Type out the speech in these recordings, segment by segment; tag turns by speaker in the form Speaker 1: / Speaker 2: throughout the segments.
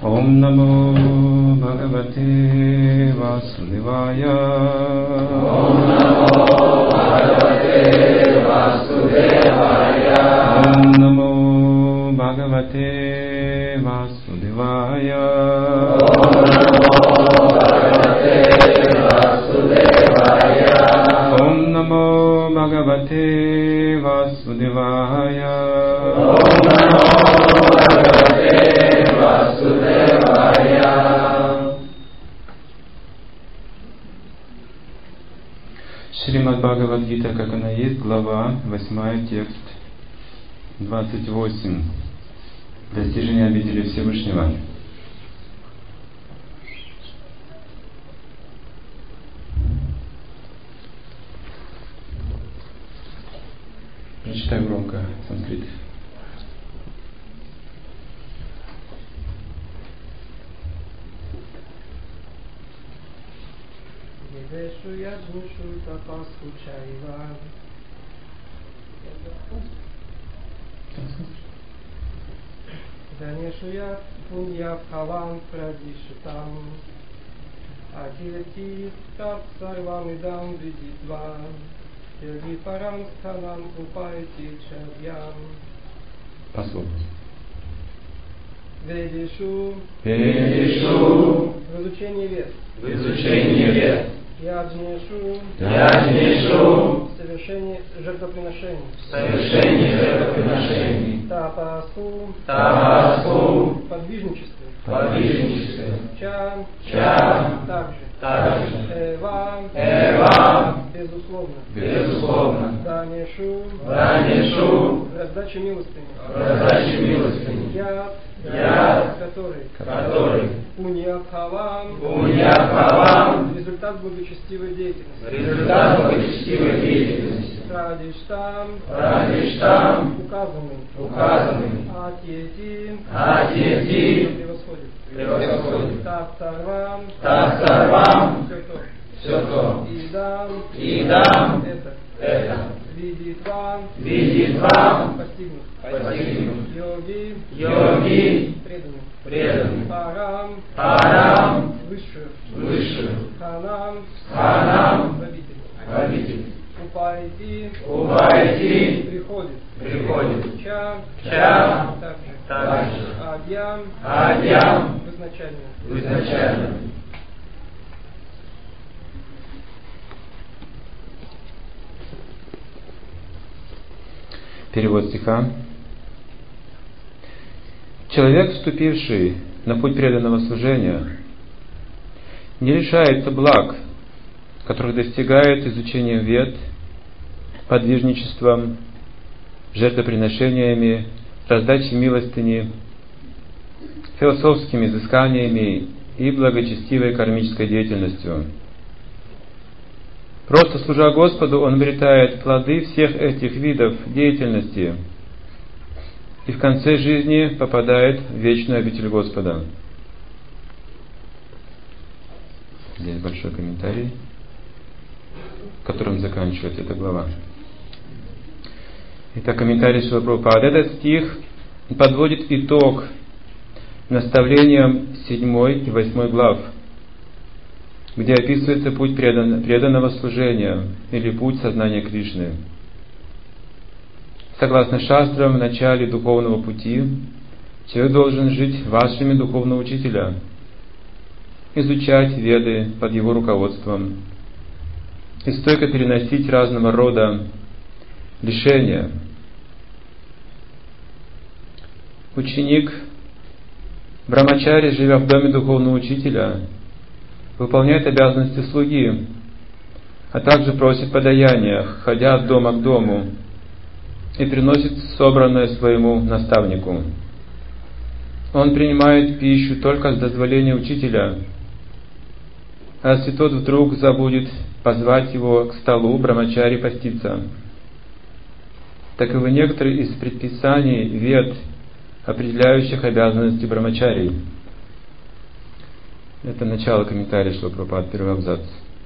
Speaker 1: Om Namo Bhagavate Vasudevaya.
Speaker 2: Om Namo Bhagavate Vasudevaya.
Speaker 1: Om Namo Bhagavate Vasudevaya.
Speaker 2: Om Namo Bhagavate Vasudevaya.
Speaker 1: Om Namo Bhagavate Vasudevaya.
Speaker 2: Om Namo Bhagavate Vasudevaya.
Speaker 1: Шримад Бхагавад-гита, как она есть, глава 8, текст 28. Достижение обители Всевышнего. Прочитай громко санскрит.
Speaker 3: Ведешу ядмушу тапасу чайва. Ганешу яд пунья пхавам прадишитам. Акирти тат сарвам идам видитва. Йоги парам стханам упайти чадьям.
Speaker 1: Послушай.
Speaker 3: Ведешу. В изучении вед. Яджнешу. В совершении жертвоприношений. Тапасу. В подвижничестве. Ча. Также. Эва. Безусловно. Данешу. В раздаче милостыни. Яд. Который. Пуньябхавам. Результат благочестивой деятельности. Радиштам. Указанный. Атьети. Превосходит. Тастарвам. Все то. Идам. Это. Видитвам. Постигнут. Йоги. Преданный. Парам. Высшую. Ханам. В обитель. Упайти. Приходит. Ча. Также. Адьям. В изначально.
Speaker 1: Перевод стиха. Человек, вступивший на путь преданного служения, не лишается благ, которых достигает изучением вед, подвижничеством, жертвоприношениями, раздачей милостыни, философскими изысканиями и благочестивой кармической деятельностью. Просто служа Господу, он обретает плоды всех этих видов деятельности и в конце жизни попадает в вечную обитель Господа. Здесь большой комментарий, которым заканчивается эта глава. Итак, комментарий Шрила Прабхупады. Этот стих подводит итог наставлениям 7 и 8 глав, где описывается путь преданного служения или путь сознания Кришны. Согласно шастрам, в начале духовного пути человек должен жить вашими духовного учителя, изучать веды под его руководством и стойко переносить разного рода лишения. Ученик Брамачари, живя в доме духовного учителя, выполняет обязанности слуги, а также просит подаяния, ходя от дома к дому, и приносит собранное своему наставнику. Он принимает пищу только с дозволения учителя, а если тот вдруг забудет позвать его к столу, Брамачари постится. Таковы некоторые из предписаний вед, определяющих обязанности Брамачарий. Это начало комментария Шрила Прабхупады, первый абзац.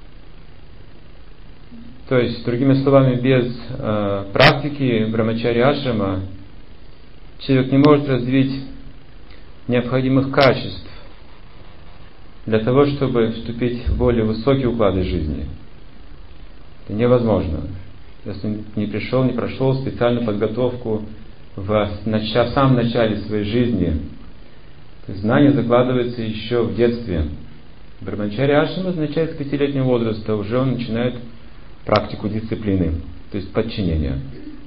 Speaker 1: То есть, другими словами, без практики Брамачари ашрама человек не может развить необходимых качеств для того, чтобы вступить в более высокие уклады жизни. Это невозможно. Если он не пришел, не прошел специальную подготовку в самом начале своей жизни. То есть знание закладывается еще в детстве. Брамачарья ашрама означает с 5-летнего возраста уже он начинает практику дисциплины, то есть подчинения.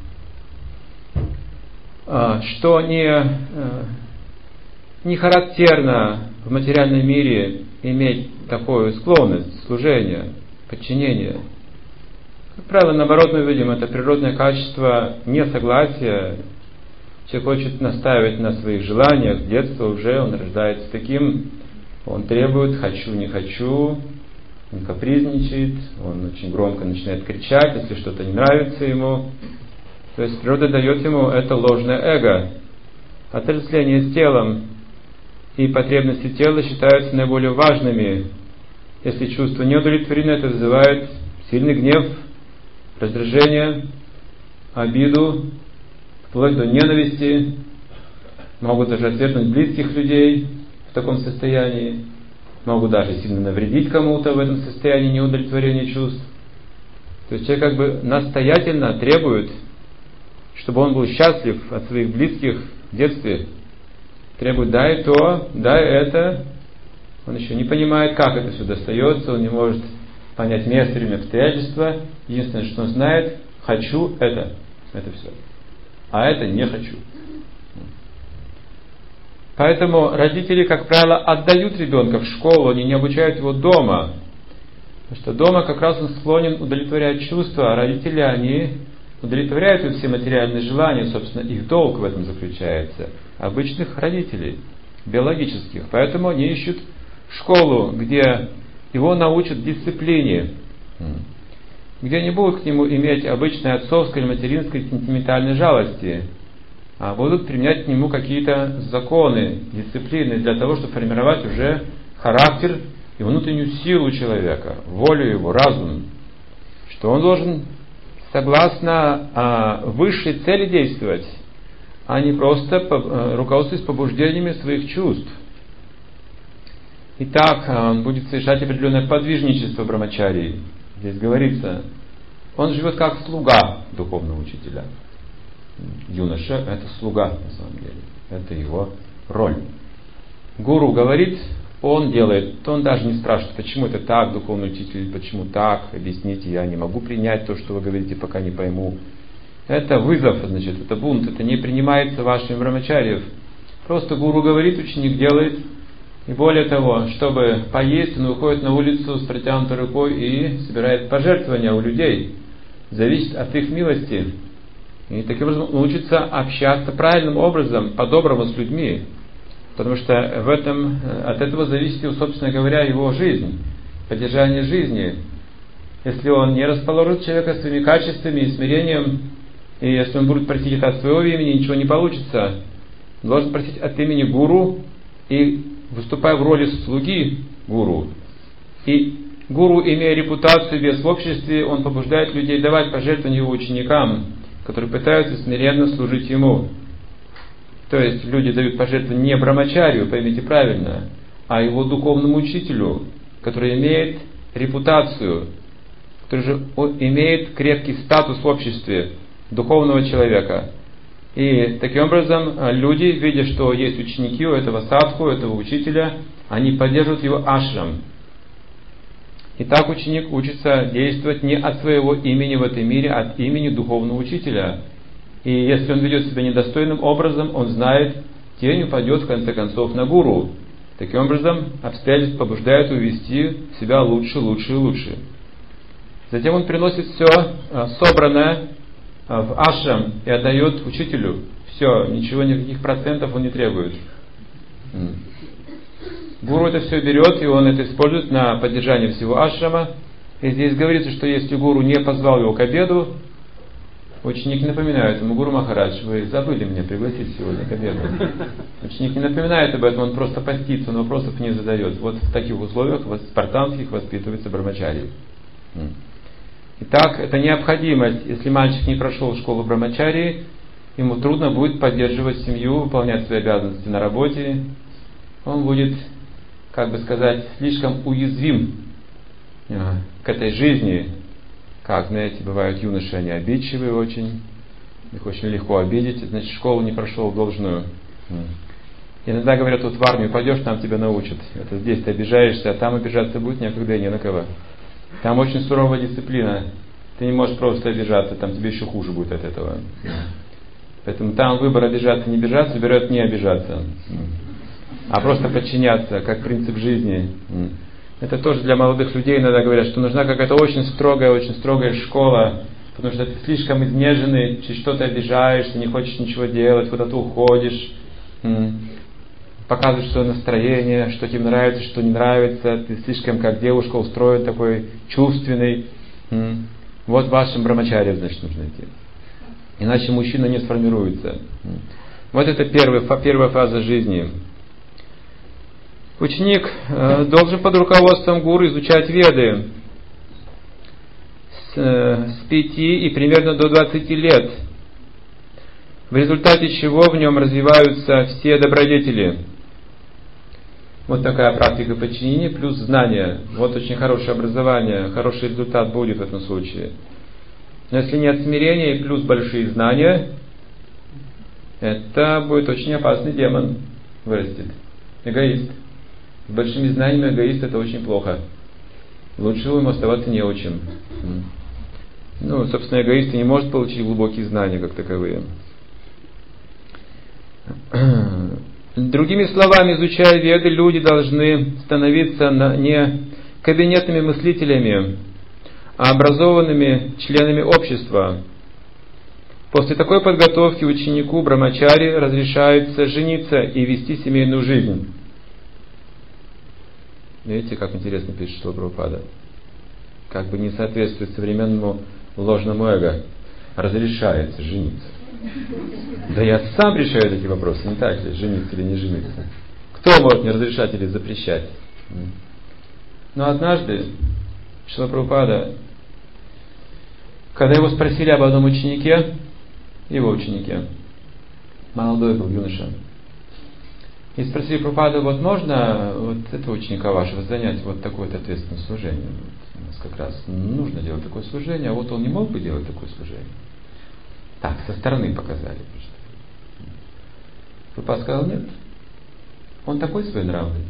Speaker 1: Что не характерно в материальном мире иметь такую склонность служения, подчинения. Как правило, наоборот, мы видим, это природное качество несогласия. Человек хочет настаивать на своих желаниях, с детства уже он рождается таким, он требует «хочу, не хочу», он капризничает, он очень громко начинает кричать, если что-то не нравится ему. То есть природа дает ему это ложное эго. Отождествление с телом и потребности тела считаются наиболее важными. Если чувство не удовлетворено, это вызывает сильный гнев, раздражение, обиду, вплоть до ненависти. Могут даже отвергнуть близких людей в таком состоянии. Могут даже сильно навредить кому-то в этом состоянии неудовлетворения чувств. То есть человек как бы настоятельно требует, чтобы он был счастлив от своих близких в детстве. Требует дай то, дай это. Он еще не понимает, как это все достается, он не может понять место, время, обстоятельства. Единственное, что он знает, хочу это все. А это не хочу. Поэтому родители, как правило, отдают ребенка в школу, они не обучают его дома. Потому что дома как раз он склонен удовлетворять чувства, а родители, они удовлетворяют все материальные желания, собственно, их долг в этом заключается. Обычных родителей, биологических. Поэтому они ищут школу, где его научат дисциплине, где не будут к нему иметь обычной отцовской или материнской сентиментальной жалости, а будут применять к нему какие-то законы, дисциплины для того, чтобы формировать уже характер и внутреннюю силу человека, волю его, разум, что он должен согласно высшей цели действовать, а не просто руководствуясь побуждениями своих чувств. Итак, он будет совершать определенное подвижничество брамачарии. Здесь говорится, он живет как слуга духовного учителя. Юноша – это слуга на самом деле. Это его роль. Гуру говорит, он делает, то он даже не спрашивает, почему это так, духовный учитель, почему так, объясните, я не могу принять то, что вы говорите, пока не пойму. Это вызов, значит, это бунт, это не принимается вашими брамачарьев. Просто гуру говорит, ученик делает. И более того, чтобы поесть, он выходит на улицу с протянутой рукой и собирает пожертвования у людей. Зависит от их милости. И таким образом он учится общаться правильным образом, по-доброму с людьми. Потому что от этого зависит, собственно говоря, его жизнь, поддержание жизни. Если он не расположит человека своими качествами и смирением, и если он будет просить это от своего имени, ничего не получится. Он должен просить от имени гуру и выступая в роли слуги гуру. И гуру, имея репутацию вес в обществе, он побуждает людей давать пожертвования его ученикам, которые пытаются смиренно служить ему. То есть люди дают пожертвования не брамачарию, поймите правильно, а его духовному учителю, который имеет репутацию, который же имеет крепкий статус в обществе духовного человека. И таким образом люди, видя, что есть ученики у этого садху, у этого учителя, они поддерживают его ашрам. И так ученик учится действовать не от своего имени в этом мире, а от имени духовного учителя. И если он ведет себя недостойным образом, он знает, тень упадет в конце концов на гуру. Таким образом, обстоятельства побуждают его вести себя лучше, лучше и лучше. Затем он приносит все собранное в ашрам и отдает учителю. Все, ничего, никаких процентов он не требует. Гуру это все берет, и он это использует на поддержание всего ашрама. И здесь говорится, что если гуру не позвал его к обеду, ученик не напоминает ему: Гуру Махарадж, вы забыли меня пригласить сегодня к обеду. Ученик не напоминает об этом, он просто постится, он вопросов не задает. Вот в таких условиях спартанских воспитывается брамачарий. Итак, это необходимость. Если мальчик не прошел школу брамачарии, ему трудно будет поддерживать семью, выполнять свои обязанности на работе, он будет, как бы сказать, слишком уязвим к этой жизни. Как, знаете, бывают юноши, они обидчивые очень, их очень легко обидеть, значит, школу не прошел должную. Иногда говорят, вот в армию пойдешь, там тебя научат. Это здесь ты обижаешься, а там обижаться будет некогда и не на кого. Там очень суровая дисциплина. Ты не можешь просто обижаться, там тебе еще хуже будет от этого. Поэтому там выбор обижаться, не обижаться, выбирают не обижаться. А просто подчиняться, как принцип жизни. Это тоже для молодых людей иногда говорят, что нужна какая-то очень строгая школа, потому что ты слишком изнеженный, через что ты обижаешься, не хочешь ничего делать, куда-то уходишь, показываешь свое настроение, что тебе нравится, что не нравится, ты слишком как девушка устроен, такой чувственный. Вот вашим брамачарьям, значит, нужно идти. Иначе мужчина не сформируется. Вот это первая фаза жизни. Ученик должен под руководством гуру изучать веды с 5 и примерно до 20 лет, в результате чего в нем развиваются все добродетели. Вот такая практика подчинения плюс знания. Вот очень хорошее образование, хороший результат будет в этом случае. Но если нет смирения и плюс большие знания, это будет очень опасный демон вырастет. Эгоист. С большими знаниями эгоист — это очень плохо. Лучше ему оставаться неучим. Собственно, эгоист не может получить глубокие знания как таковые. Другими словами, изучая веды, люди должны становиться не кабинетными мыслителями, а образованными членами общества. После такой подготовки ученику брамачари разрешается жениться и вести семейную жизнь. Видите, как интересно пишет Шрила Прабхупада. Как бы не соответствует современному ложному эго. Разрешается жениться. Да я сам решаю эти вопросы, не так ли, жениться или не жениться. Кто может мне разрешать или запрещать? Но однажды Шрила Прабхупада, когда его спросили об одном ученике, его ученике, молодой был юноша, и спросили Прабхупаду, вот можно вот этого ученика вашего занять вот такое-то ответственное служение? Вот, у нас как раз нужно делать такое служение, а вот он не мог бы делать такое служение. Так, со стороны показали. Прабхупада сказал, нет, он такой своенравный.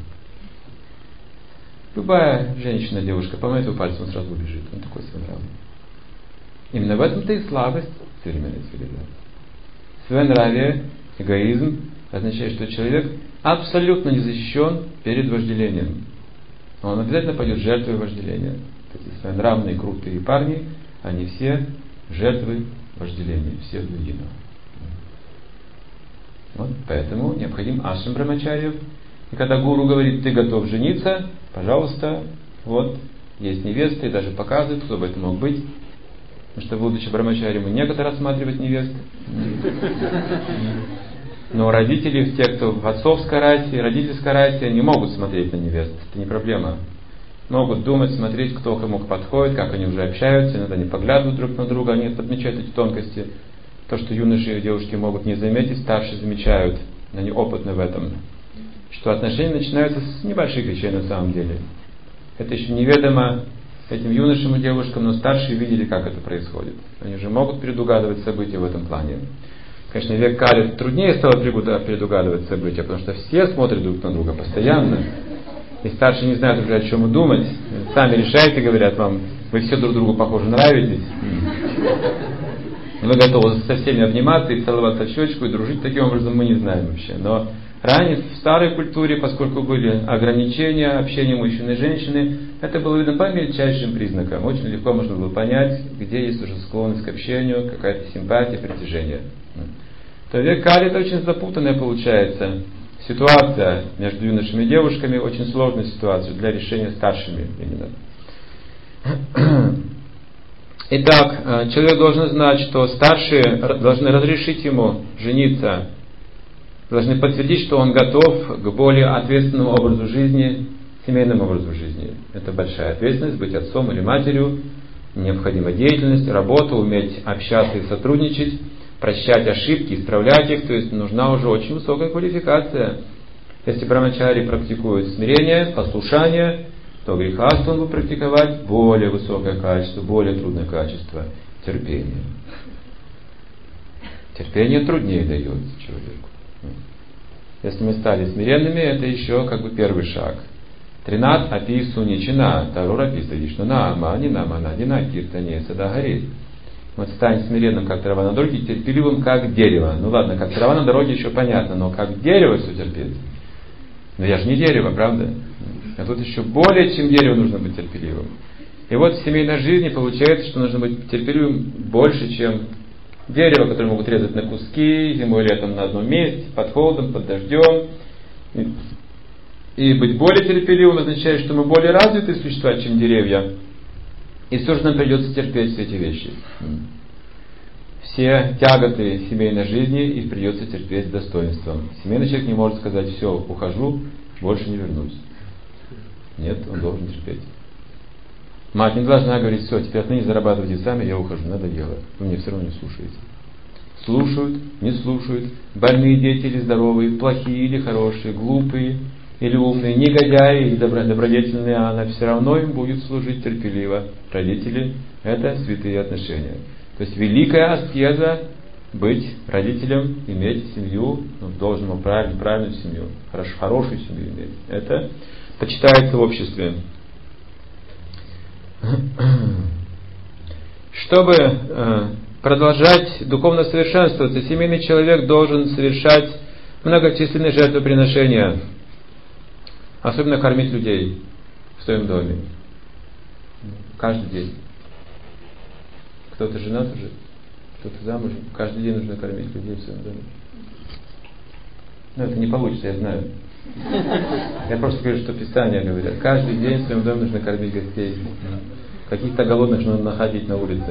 Speaker 1: Любая женщина, девушка, помоет его пальцем, он сразу убежит. Он такой своенравный. Именно в этом-то и слабость современной цивилизации. Своенравие, эгоизм означает, что человек абсолютно не защищен перед вожделением. Он обязательно пойдет жертвой вожделения. Эти своенравные, крутые парни, они все жертвы вожделения, все до единого. Вот, поэтому необходим ашрам брамачарьев. И когда гуру говорит, ты готов жениться, пожалуйста, вот, есть невеста, и даже показывает, кто бы это мог быть. Потому что, будучи брамачарьем, мы некогда рассматривать невест. Но родители, те, кто в отцовской расе, родительской расе, не могут смотреть на невест. Это не проблема. Могут думать, смотреть, кто кому подходит, как они уже общаются, иногда они поглядывают друг на друга, они подмечают эти тонкости. То, что юноши и девушки могут не заметить, старшие замечают, они опытны в этом. Что отношения начинаются с небольших вещей на самом деле. Это еще неведомо этим юношам и девушкам, но старшие видели, как это происходит. Они уже могут предугадывать события в этом плане. Конечно, в век Кали труднее стало предугадывать события, потому что все смотрят друг на друга постоянно. И старшие не знают уже, о чем думать. Сами решайте, говорят вам, вы все друг другу, похоже, нравитесь. Мы готовы со всеми обниматься и целоваться в щечку и дружить таким образом, мы не знаем вообще. Но ранее в старой культуре, поскольку были ограничения общения мужчины и женщины, это было видно по мельчайшим признакам. Очень легко можно было понять, где есть уже склонность к общению, какая-то симпатия, притяжение. То век Кали это очень запутанная получается ситуация между юношами и девушками, очень сложная ситуация для решения старшими именно. Итак, человек должен знать, что старшие должны разрешить ему жениться, должны подтвердить, что он готов к более ответственному образу жизни, семейному образу жизни. Это большая ответственность, быть отцом или матерью, необходима деятельность, работа, уметь общаться и сотрудничать, прощать ошибки, исправлять их, то есть нужна уже очень высокая квалификация. Если брамачари практикует смирение, послушание, то грехастха он будет практиковать более высокое качество, более трудное качество — терпение. Терпение труднее дается человеку. Если мы стали смиренными, это еще как бы первый шаг. Тринат апи суничина, тарора писадишна нама, нинамана, дина киртане садагари. Вот стань смиренным, как трава на дороге, терпеливым, как дерево. Ну ладно, как трава на дороге еще понятно, но как дерево все терпеть. Но я же не дерево, правда? А тут еще более, чем дерево, нужно быть терпеливым. И вот в семейной жизни получается, что нужно быть терпеливым больше, чем дерево, которое могут резать на куски, зимой и летом на одном месте, под холодом, под дождем. И быть более терпеливым означает, что мы более развитые существа, чем деревья. И все же нам придется терпеть все эти вещи. Все тяготы семейной жизни и придется терпеть с достоинством. Семейный человек не может сказать: все, ухожу, больше не вернусь. Нет, он должен терпеть. Мать не должна говорить: все, теперь отныне зарабатывайте сами, я ухожу, надоело. Вы меня все равно не слушаете. Слушают, не слушают, больные дети или здоровые, плохие или хорошие, глупые или умные, негодяи или добродетельные, она все равно им будет служить терпеливо. Родители — это святые отношения. То есть великая аскеза — быть родителем, иметь семью, должному правильную семью, хорошую семью иметь. Это почитается в обществе. Чтобы продолжать духовно совершенствоваться, семейный человек должен совершать многочисленные жертвоприношения, особенно кормить людей в своем доме. Каждый день. Кто-то женат уже, кто-то замужем. Каждый день нужно кормить людей в своем доме. Но это не получится, я знаю. Я просто говорю, что Писания говорят. Каждый день в своем доме нужно кормить гостей. Каких-то голодных нужно находить на улице.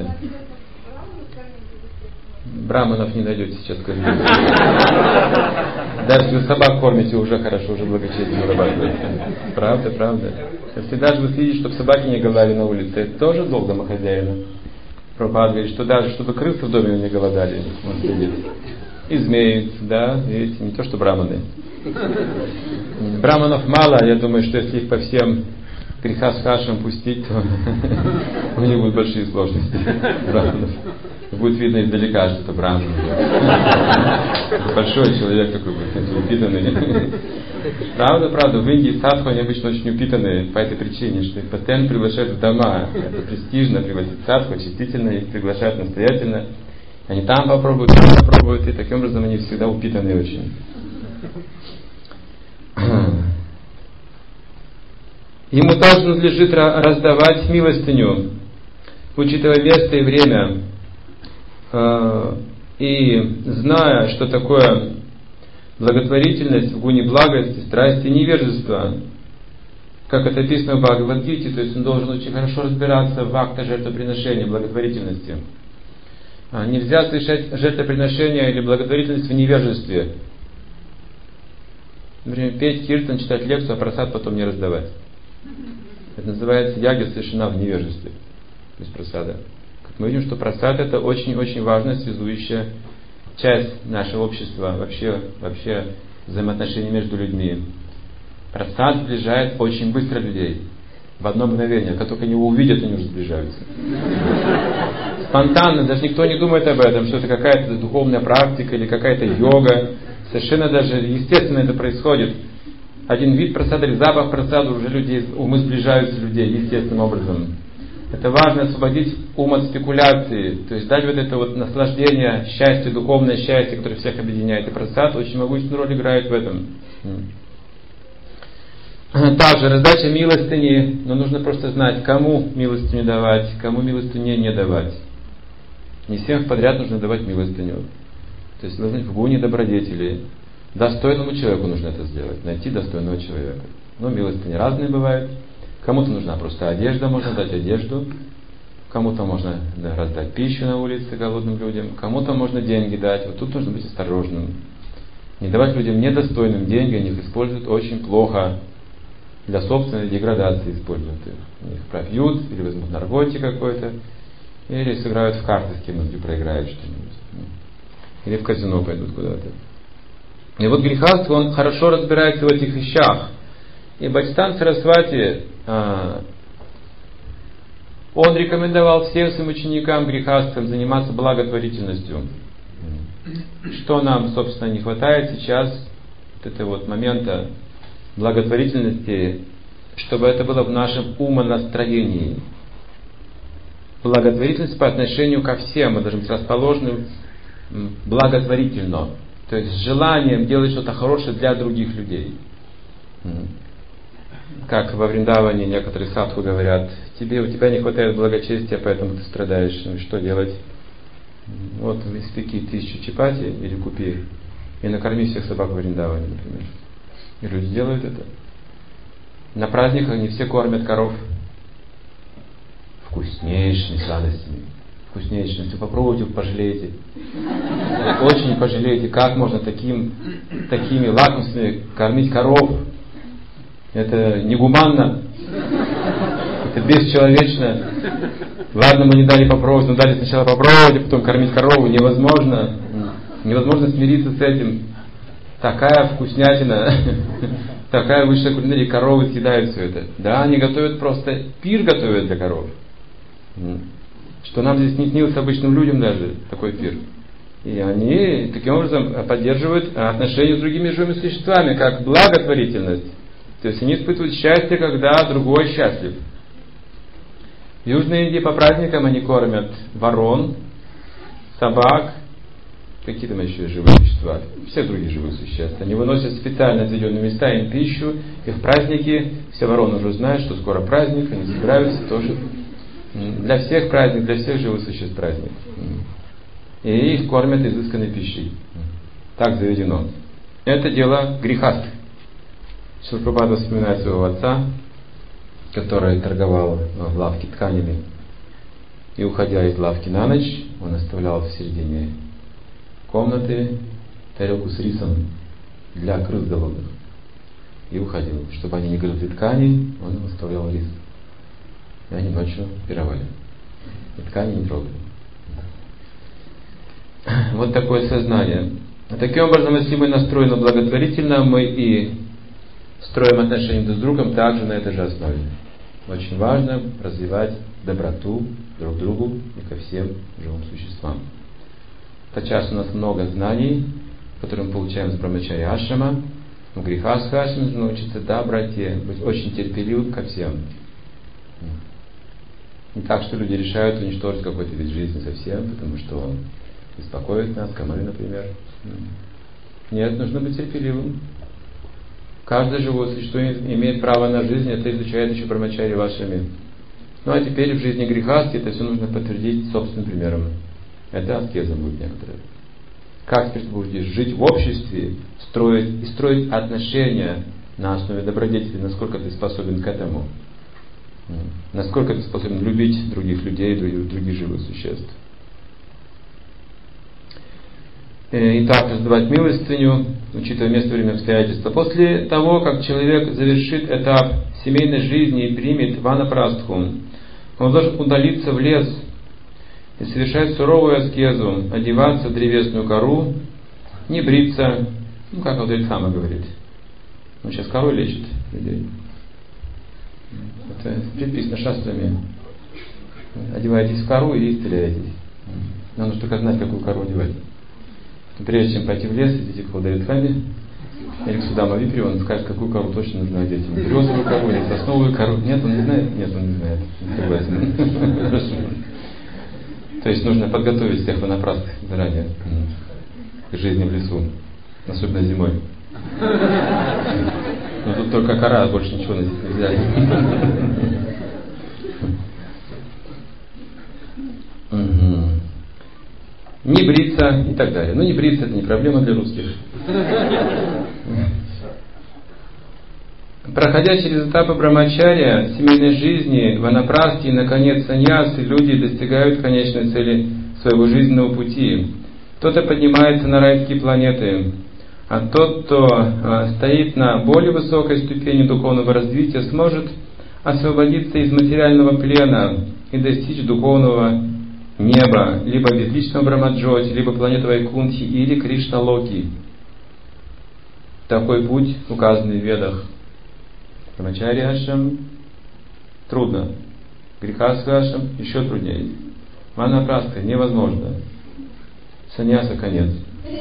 Speaker 1: Браманов не найдете сейчас, скажите. Даже если вы собак кормите, уже хорошо, уже благочестие вырабатывается. Правда, правда. Если даже вы следите, чтобы собаки не голодали на улице, это тоже долг домохозяина. Прабхупада говорит, что даже чтобы крысы в доме не голодали, он следит. И змеи, да, видите, не то что браманы. Браманов мало, я думаю, что если их по всем грехасхашам пустить, то у них будут большие сложности. Браманов. Будет видно издалека, что это браман. Большой человек такой, упитанный. Правда, правда, в Индии садху они обычно очень упитанные по этой причине, что их постоянно приглашают в дома. Это престижно пригласить садху, очистительно, их приглашают настоятельно. Они там попробуют, и таким образом они всегда упитанные очень. Ему также надлежит раздавать милостыню, учитывая место и время, и зная, что такое благотворительность в гуне благости, страсти и невежества, как это описано в Бхагавад-гите, то есть он должен очень хорошо разбираться в актах жертвоприношения, благотворительности. Нельзя совершать жертвоприношение или благотворительность в невежестве. Например, петь киртан, читать лекцию, а прасад потом не раздавать. Это называется яга совершена в невежестве. То есть прасада. Как мы видим, что прасад — это очень-очень важная связующая часть нашего общества, вообще взаимоотношений между людьми. Прасад сближает очень быстро людей. В одно мгновение. Как только они его увидят, они уже сближаются. Спонтанно, даже никто не думает об этом, что это какая-то духовная практика или какая-то йога. Совершенно даже естественно это происходит. Один вид прасада или запах прасада, уже умы сближаются людей естественным образом. Это важно освободить ум от спекуляции, то есть дать вот это вот наслаждение, счастье, духовное счастье, которое всех объединяет. И прасад очень могущественную роль играет в этом. Также раздача милостыни, но нужно просто знать, кому милостыню давать, кому милостыню не давать. Не всем подряд нужно давать милостыню. То есть должны быть в гуне добродетели. Достойному человеку нужно это сделать, найти достойного человека. Но милостыни разные бывают. Кому-то нужна просто одежда, можно дать одежду. Кому-то можно раздать пищу на улице голодным людям. Кому-то можно деньги дать. Вот тут нужно быть осторожным. Не давать людям недостойным деньги, они их используют очень плохо. Для собственной деградации используют их. Они их пропьют, или возьмут наркотик какой-то, или сыграют в карты с кем-нибудь и проиграют что-нибудь. Или в казино пойдут куда-то. И вот грехастха, он хорошо разбирается в этих вещах. И Бхактисиданта Сарасвати, он рекомендовал всем своим ученикам грехастхам заниматься благотворительностью. Что нам, собственно, не хватает сейчас, вот этого вот момента благотворительности, чтобы это было в нашем умонастроении. Благотворительность по отношению ко всем, мы должны быть расположены благотворительно, то есть с желанием делать что-то хорошее для других людей. Как во Вриндаване некоторые садху говорят: у тебя не хватает благочестия, поэтому ты страдаешь. Ну и что делать? Вот испеки 1000 чапати или купи и накорми всех собак в Вриндаване, например. И люди делают это. На праздниках не все кормят коров вкуснейшими сладостями. Вкуснейшими. Если попробуйте, пожалеете. Очень пожалеете, как можно такими лакомствами кормить коров. Это негуманно. Это бесчеловечно. Ладно, мы не дали попробовать, но дали сначала попробовать, а потом кормить корову. Невозможно. Невозможно смириться с этим. Такая вкуснятина, такая высшая кулинария, коровы съедают все это. Да, они готовят просто, пир готовят для коров. Что нам здесь не снилось обычным людям даже, такой пир. И они таким образом поддерживают отношения с другими живыми существами, как благотворительность. То есть они испытывают счастье, когда другой счастлив. В Южной Индии по праздникам они кормят ворон, собак, какие там еще живые существа, все другие живые существа. Они выносят в специально отведенные места им пищу, и в праздники все вороны уже знают, что скоро праздник, они собираются тоже. Для всех праздник, для всех живых существ праздник. И их кормят изысканной пищей. Так заведено. Это дело грехастх. Шрила Прабхупада вспоминает своего отца, который торговал в лавке тканями. И уходя из лавки на ночь, он оставлял в середине комнаты тарелку с рисом для крыс голодных. И уходил. Чтобы они не грызли ткани, он им оставлял рис. И они ночью пировали. И ткани не трогали. Вот такое сознание. Таким образом, если мы настроены благотворительно, мы и строим отношения друг с другом также на этой же основе. Очень важно развивать доброту друг к другу и ко всем живым существам. Сейчас у нас много знаний, которые мы получаем с Брамачари Ашрама. В грехастха ашраме нужно научиться доброте, быть очень терпеливым ко всем. Не так, что люди решают уничтожить какой-то вид жизни совсем, потому что он беспокоит нас, комары, например. Нет, нужно быть терпеливым. Каждое живое существо имеет право на жизнь, это изучает еще Брамачари в ашраме. Ну а теперь в жизни грехастхи это все нужно подтвердить собственным примером. Это аскеза будет некоторая. Как теперь ты будешь жить в обществе, строить отношения на основе добродетели, насколько ты способен к этому? Насколько ты способен любить других людей, других живых существ? Итак, раздавать милостыню, учитывая место, время, обстоятельства. После того, как человек завершит этап семейной жизни и примет ванапрастху, он должен удалиться в лес и совершать суровую аскезу, одеваться в древесную кору, не бриться, как Адвайтхама говорит. Он сейчас корой лечит людей. Это предписано шастрами. Одевайтесь в кору и исцеляйтесь. Нам нужно только знать, какую кору одевать. Прежде чем пойти в лес, идите к Адвайтхаме или к Судама Випре, он скажет, какую кору точно нужно одеть. Березовую кору или сосновую кору. Нет, он не знает? Нет, он не знает. Согласен. Хорошо. То есть нужно подготовить всех ванапрастх заранее к жизни в лесу, особенно зимой. Но тут только кора, больше ничего носить нельзя. Не бриться и так далее. Ну не бриться это не проблема для русских. Проходя через этапы брамачарья, семейной жизни, ванапрастхи и, наконец, саньясы, люди достигают конечной цели своего жизненного пути. Кто-то поднимается на райские планеты, а тот, кто стоит на более высокой ступени духовного развития, сможет освободиться из материального плена и достичь духовного неба, либо безличного Брамаджоти, либо планеты Вайкунтхи или Кришна-локи. такой путь, указанный в Ведах. Брамачарья ашрам трудно. Грихастха ашрам еще труднее. Ванапрастха невозможно. Саньяса конец.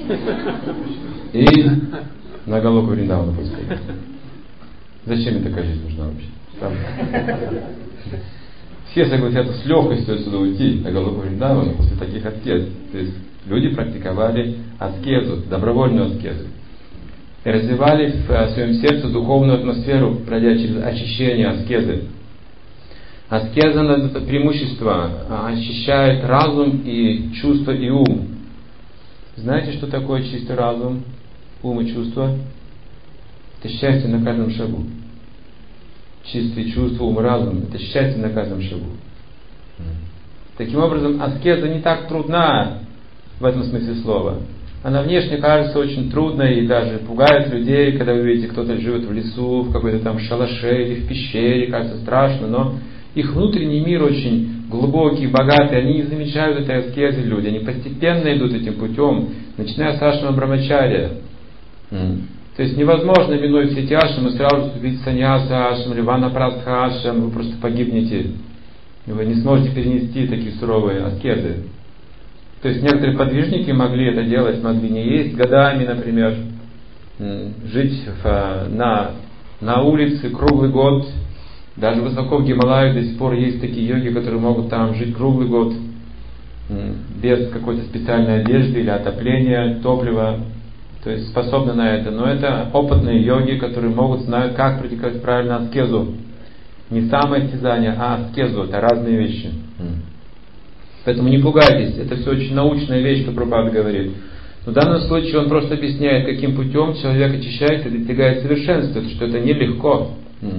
Speaker 1: И на Галоку Вриндавану пускай. Зачем мне такая жизнь нужна вообще? Правда? Все согласятся с легкостью отсюда уйти на Галоку Вриндавану после таких аскез. То есть люди практиковали аскезу, добровольную аскезу. И развивали в своем сердце духовную атмосферу, пройдя через очищение аскезы. Аскеза — это преимущество, очищает разум и чувство и ум. Знаете, что такое чистый разум, ум и чувство? Это счастье на каждом шагу. Чистые чувства, ум и разум — это счастье на каждом шагу. Таким образом, аскеза не так трудна в этом смысле слова. Она внешне кажется очень трудной и даже пугает людей, когда вы видите, кто-то живет в лесу, в какой-то там шалаше или в пещере, кажется страшно, но их внутренний мир очень глубокий, богатый, они не замечают этой аскезы люди, они постепенно идут этим путем, начиная с ашрама брамачарья. То есть невозможно, минуя все эти ашрамы, сразу вступить в саньяса ашрам или ванапрастха ашрам, вы просто погибнете. Вы не сможете перенести такие суровые аскезы. То есть некоторые подвижники могли это делать, могли не есть годами, например, жить на улице круглый год. Даже высоко в Гималаях до сих пор есть такие йоги, которые могут там жить круглый год без какой-то специальной одежды или отопления, топлива. То есть способны на это. Но это опытные йоги, которые знают, как практиковать правильно аскезу. Не самоистязание, а аскезу. Это разные вещи. Поэтому не пугайтесь. Это все очень научная вещь, что Прабхупада говорит. Но в данном случае он просто объясняет, каким путем человек очищается и достигает совершенства. Что это нелегко.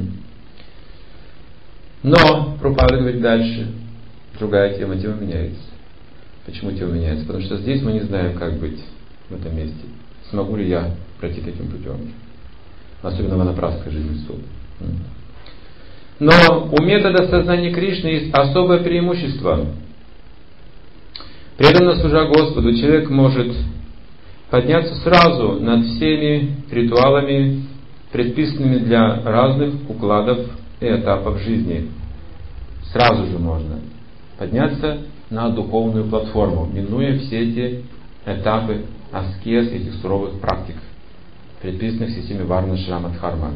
Speaker 1: Но, Прабхупада говорит дальше, другая тема меняется. Почему тема меняется? Потому что здесь мы не знаем, как быть в этом месте. Смогу ли я пройти таким путем? Особенно в ванапрастхской жизни суд. Но у метода сознания Кришны есть особое преимущество. Преданно служа Господу, человек может подняться сразу над всеми ритуалами, предписанными для разных укладов и этапов жизни. Сразу же можно подняться на духовную платформу, минуя все эти этапы аскез, этих суровых практик, предписанных в системе Варна, Шрама, Дхарма.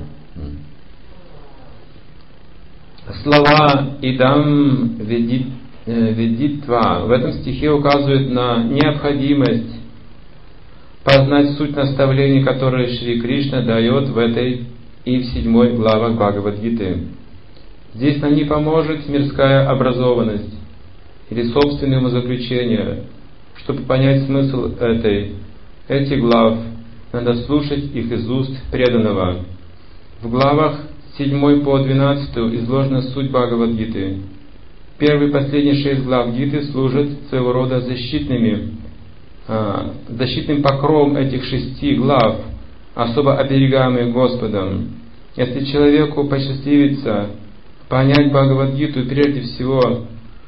Speaker 1: Слова «идам ведитва» в этом стихе указывают на необходимость познать суть наставлений, которые Шри Кришна дает в этой и в 7 главах Бхагавад-гиты. Здесь нам не поможет мирская образованность или собственные умозаключения. Чтобы понять смысл этих глав, надо слушать их из уст преданного. В главах 7 по 12 изложена суть Бхагавад-гиты. Первые и последние 6 глав гиты служат своего рода защитным покровом этих 6 глав, особо оберегаемых Господом. Если человеку посчастливится понять Бхагавад-гиту, прежде всего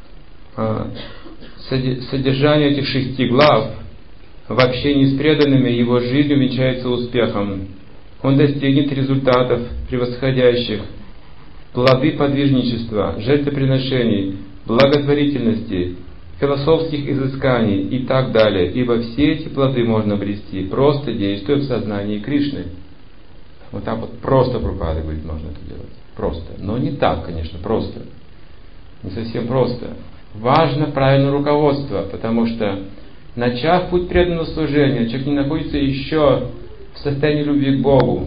Speaker 1: содержание этих 6 глав, в общении с преданными его жизнь увенчается успехом. Он достигнет результатов, превосходящих плоды подвижничества, жертвоприношений, благотворительности, философских изысканий и так далее. Ибо все эти плоды можно обрести, просто действуя в сознании Кришны. Вот так вот просто Прабхупада говорит, можно это делать. Просто. Но не так, конечно, просто. Не совсем просто. Важно правильное руководство, потому что, начав путь преданного служения, человек не находится еще в состоянии любви к Богу.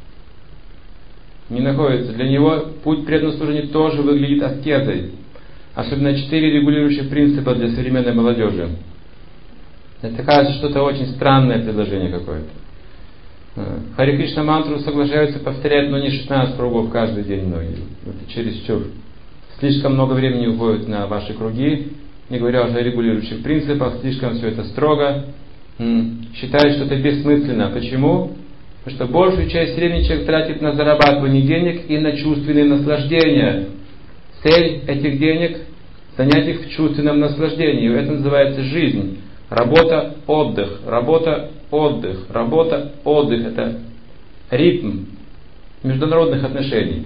Speaker 1: Не находится. Для него путь преданного служения тоже выглядит аскезой. Особенно 4 регулирующих принципа для современной молодежи. Это кажется что-то очень странное предложение какое-то. Хари Кришна мантру соглашаются повторять, но не 16 кругов каждый день многие. Это чересчур. Слишком много времени уходит на ваши круги, не говоря уже о регулирующих принципах, слишком все это строго. Считают, что это бессмысленно. Почему? Потому что большую часть времени человек тратит на зарабатывание денег и на чувственные наслаждения. Цель этих денег – занять их в чувственном наслаждении. Это называется жизнь. Работа, отдых, работа, отдых, работа, отдых. Это ритм международных отношений.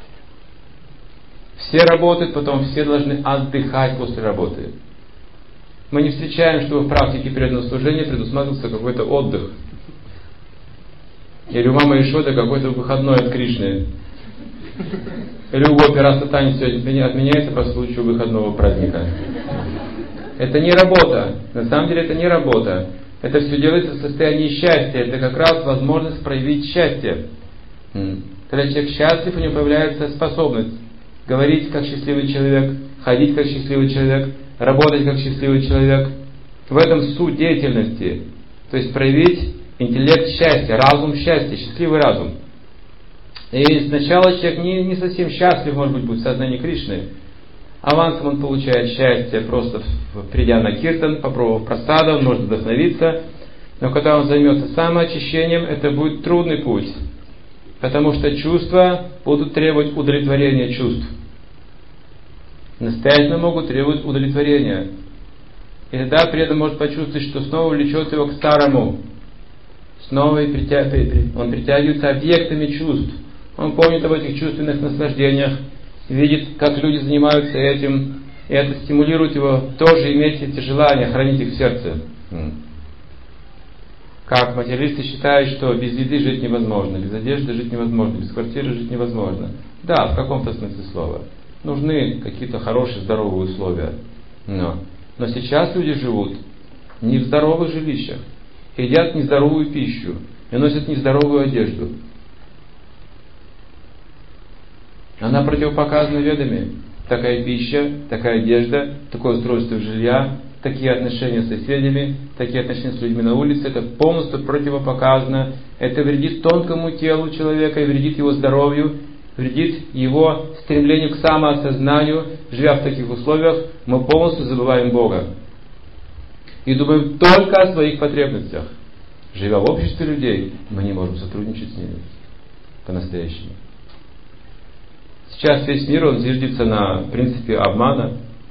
Speaker 1: Все работают, потом все должны отдыхать после работы. Мы не встречаем, чтобы в практике преданного служения предусматривался какой-то отдых. Или у мамы Ишоды какой-то выходной от Кришны. Или у Гопи Раса Тани сегодня отменяется по случаю выходного праздника. Это не работа. На самом деле это не работа. Это все делается в состоянии счастья. Это как раз возможность проявить счастье. Когда человек счастлив, у него появляется способность говорить как счастливый человек, ходить как счастливый человек, работать как счастливый человек. В этом суть деятельности. То есть проявить интеллект счастья, разум счастья, счастливый разум. И сначала человек не совсем счастлив, может быть, будет в сознании Кришны. Авансом он получает счастье, просто придя на киртан, попробовав прасада, он может вдохновиться. Но когда он займется самоочищением, это будет трудный путь. Потому что чувства будут требовать удовлетворения чувств. Настоятельно могут требовать удовлетворения. И тогда преданный может почувствовать, что снова влечет его к старому. Снова он притягивается объектами чувств. Он помнит об этих чувственных наслаждениях, видит, как люди занимаются этим, и это стимулирует его тоже иметь эти желания, хранить их в сердце. Как материалисты считают, что без еды жить невозможно, без одежды жить невозможно, без квартиры жить невозможно. Да, в каком-то смысле слова. Нужны какие-то хорошие, здоровые условия. Но сейчас люди живут не в здоровых жилищах, едят нездоровую пищу и носят нездоровую одежду. Она противопоказана ведами. Такая пища, такая одежда, такое устройство жилья, такие отношения с соседями, такие отношения с людьми на улице, это полностью противопоказано. Это вредит тонкому телу человека и вредит его здоровью, вредит его стремлению к самоосознанию. Живя в таких условиях, мы полностью забываем Бога. И думаем только о своих потребностях. Живя в обществе людей, мы не можем сотрудничать с ними по-настоящему. Сейчас весь мир, он зиждется на принципе обмана.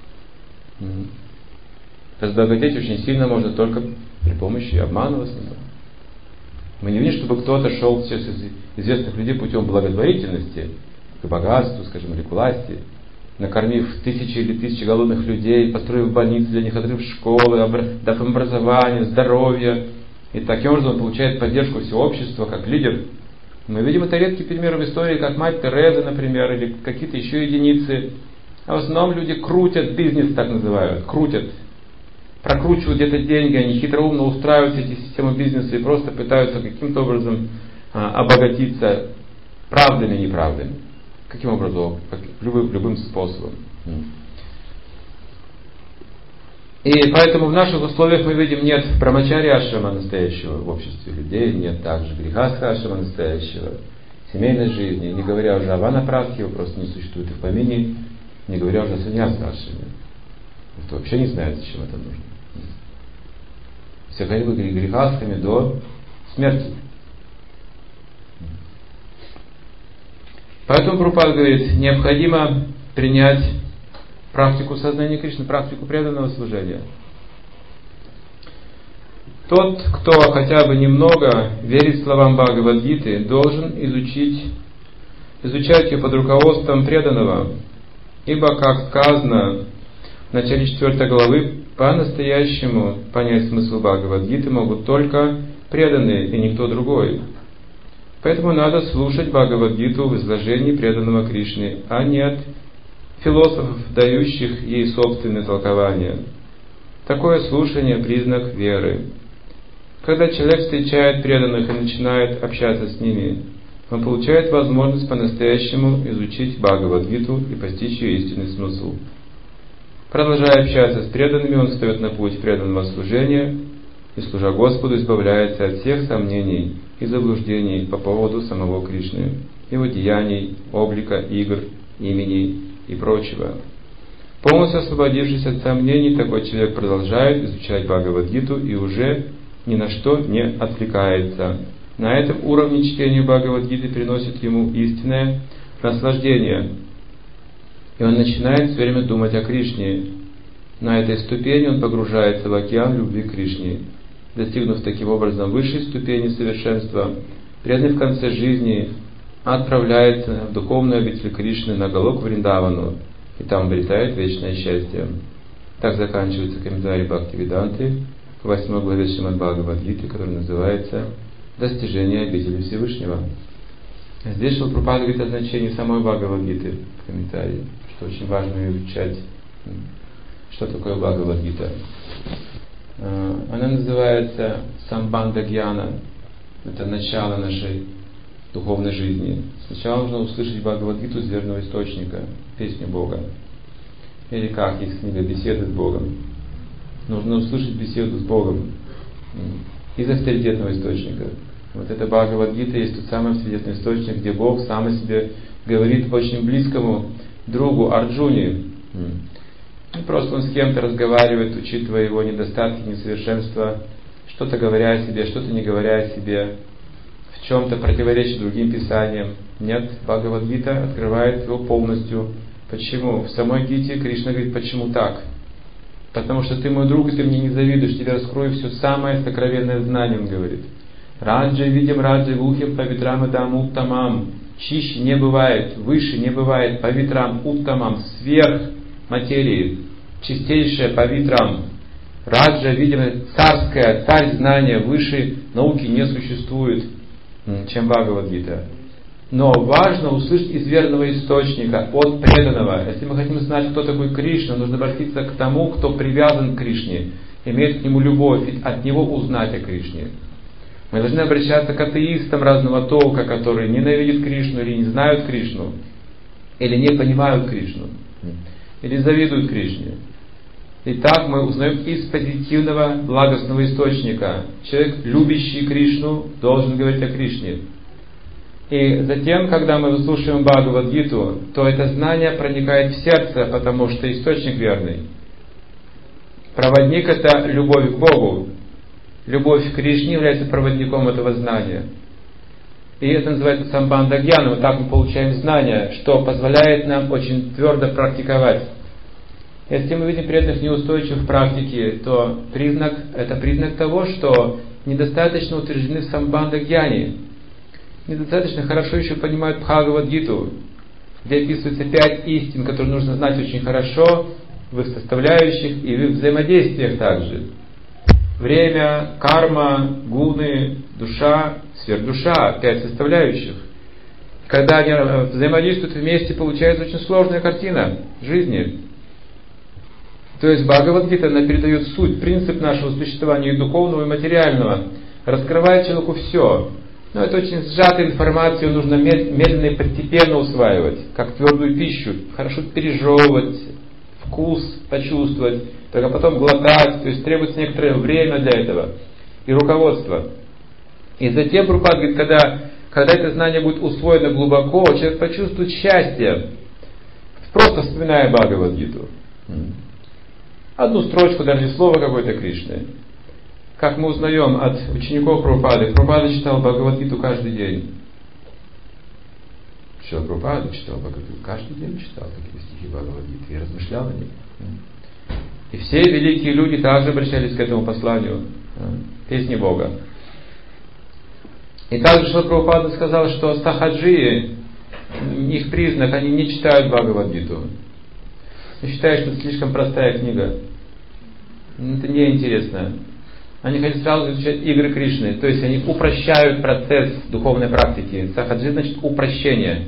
Speaker 1: Разбогатеть очень сильно можно только при помощи обмана в основном. Мы не видим, чтобы кто-то шел сейчас из известных людей путем благотворительности к богатству, скажем, или к власти, накормив тысячи или тысячи голодных людей, построив больницы для них, открыв школы, дав им образование, здоровье. И таким образом он получает поддержку всего общества как лидер. Мы видим это редкие примеры в истории, как мать Тереза, например, или какие-то еще единицы. А в основном люди крутят бизнес, так называют, крутят. Прокручивают где-то деньги, они хитроумно устраивают эти системы бизнеса и просто пытаются каким-то образом обогатиться правдами и неправдами. Каким образом? Любым способом. И поэтому в наших условиях мы видим, нет брамачари ашрама настоящего в обществе людей, нет также грихастха ашрама настоящего, семейной жизни, не говоря уже о ванапрастхе, его просто не существует и в помине, не говоря уже о саньяса ашраме. Кто вообще не знает, зачем это нужно. Все ходили бы грихастхами до смерти. Поэтому Прабхупада говорит, необходимо принять практику сознания Кришны, практику преданного служения. Тот, кто хотя бы немного верит словам Бхагавад-гиты, должен изучать ее под руководством преданного. Ибо, как сказано в начале 4 главы, по-настоящему понять смысл Бхагавад-гиты могут только преданные и никто другой. Поэтому надо слушать Бхагавад-гиту в изложении преданного Кришны, а не от философов, дающих ей собственное толкование. Такое слушание – признак веры. Когда человек встречает преданных и начинает общаться с ними, он получает возможность по-настоящему изучить Бхагавад-гиту и постичь ее истинный смысл. Продолжая общаться с преданными, он встает на путь преданного служения и, служа Господу, избавляется от всех сомнений и заблуждений по поводу самого Кришны, его деяний, облика, игр, имени и прочего. Полностью освободившись от сомнений, такой человек продолжает изучать Бхагавад-гиту и уже ни на что не отвлекается. На этом уровне чтения Бхагавад-гиты приносит ему истинное наслаждение, и он начинает все время думать о Кришне. На этой ступени он погружается в океан любви к Кришне. Достигнув таким образом высшей ступени совершенства, преданный в конце жизни отправляется в духовную обитель Кришны на Галок Вриндавану, и там обретает вечное счастье. Так заканчивается комментарий Бхактивиданты к 8 главе Шримад Бхагавад-гиты, который называется «Достижение обители Всевышнего». Здесь Шрила Прабхупада говорит о значении самой Бхагавад-гиты в комментарии, что очень важно изучать, что такое Бхагавад-гита. Она называется Самбандха Гьяна. Это начало нашей духовной жизни. Сначала нужно услышать Бхагавад-гиту из верного источника, песню Бога. Или как есть книга «Беседы с Богом». Нужно услышать беседу с Богом из авторитетного источника. Вот это Бхагавад-гита есть тот самый авторитетный источник, где Бог сам о себе говорит очень близкому другу Арджуне. Просто он с кем-то разговаривает, учитывая его недостатки, несовершенства, что-то говоря о себе, что-то не говоря о себе, в чем-то противоречит другим писаниям. Нет, Бхагавад-гита открывает его полностью. Почему? В самой Гите Кришна говорит, почему так? Потому что ты мой друг, и ты мне не завидуешь, тебе раскрою все самое сокровенное знание, он говорит. Раджа видим раджа вухим павитрам идам уттамам. Чище не бывает, выше не бывает, павитрам уттамам, сверх материи, чистейшее павитрам. Раджа, видимо, царское, царь знания, выше науки не существует, чем Бхагавад-гита. Но важно услышать из верного источника, от преданного. Если мы хотим знать, кто такой Кришна, нужно обратиться к тому, кто привязан к Кришне, имеет к нему любовь, и от него узнать о Кришне. Мы должны обращаться к атеистам разного толка, которые ненавидят Кришну или не знают Кришну, или не понимают Кришну, или завидуют Кришне. Итак, мы узнаем из позитивного, благостного источника. Человек, любящий Кришну, должен говорить о Кришне. И затем, когда мы выслушиваем Бхагавад-гиту, то это знание проникает в сердце, потому что источник верный. Проводник — это любовь к Богу. Любовь к Кришне является проводником этого знания. И это называется самбандха гьяна. Вот так мы получаем знания, что позволяет нам очень твердо практиковать. Если мы видим преданных неустойчивых в практике, то это признак того, что недостаточно утверждены в самбандха гьяне. Недостаточно хорошо еще понимают Бхагавад-гиту, где описывается 5 истин, которые нужно знать очень хорошо в их составляющих и в их взаимодействиях также. Время, карма, гуны, душа, сверхдуша, 5 составляющих. Когда они взаимодействуют вместе, получается очень сложная картина жизни. То есть Бхагавад-гита, она передает суть, принцип нашего существования и духовного, и материального, раскрывает человеку все. Но это очень сжатая информация, нужно медленно и постепенно усваивать, как твердую пищу, хорошо пережевывать, вкус почувствовать, только потом глотать, то есть требуется некоторое время для этого и руководство. И затем Прабхупада говорит, когда это знание будет усвоено глубоко, человек почувствует счастье, просто вспоминая Бхагавад-гиту. Одну строчку, даже слово какое-то Кришны. Как мы узнаем от учеников Прабхупады, Прабхупада читал Бхагавад-гиту каждый день. Прабхупада читал Бхагавад-гиту, каждый день читал какие-то стихи Бхагавад-гиты и размышлял о них. И все великие люди также обращались к этому посланию, песни Бога. И также Шрила Прабхупада сказал, что сахаджии, их признак, они не читают Бхагавад-гиту. Я считаю, что это слишком простая книга. Это неинтересно. Они хотят сразу изучать игры Кришны. То есть они упрощают процесс духовной практики. Сахаджи значит упрощение.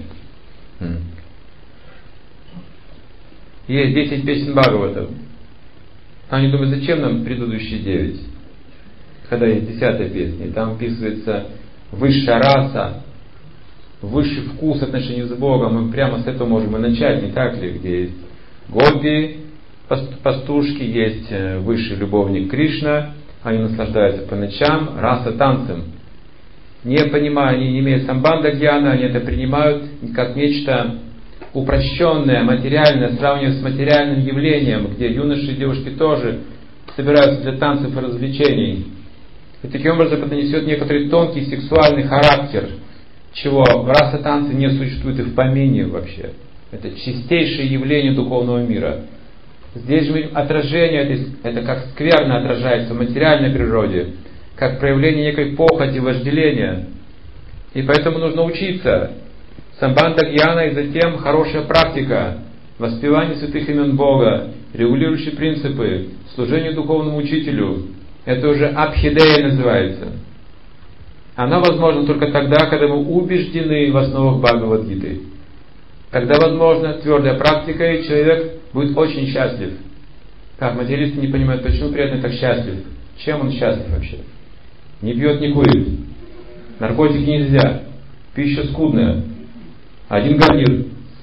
Speaker 1: Есть 10 песен Бхагавата. Они думают, зачем нам предыдущие 9? Когда есть 10-я песня, и там описывается высшая раса, высший вкус отношений с Богом. Мы прямо с этого можем и начать, не так ли? Где есть гопи, пастушки, есть высший любовник Кришна, они наслаждаются по ночам, раса танцем. Не понимая, они не имеют самбандха гьяна, они это принимают как нечто упрощенное, материальное, сравнивая с материальным явлением, где юноши и девушки тоже собираются для танцев и развлечений. И таким образом это несет некоторый тонкий сексуальный характер, чего в раса танца не существует и в помине вообще. Это чистейшее явление духовного мира. Здесь же мы видим отражение, это как скверно отражается в материальной природе, как проявление некой похоти, вожделения. И поэтому нужно учиться. Самбандха гьяна и затем хорошая практика, воспевание святых имен Бога, регулирующие принципы, служение духовному учителю. Это уже абхидея называется. Она возможна только тогда, когда мы убеждены в основах Бхагавад-гиты. Когда возможна твердая практика, и человек будет очень счастлив. Как материалисты не понимают, почему преданный так счастлив? Чем он счастлив вообще? Не пьет, не курит. Наркотики нельзя. Пища скудная. Один гарнир.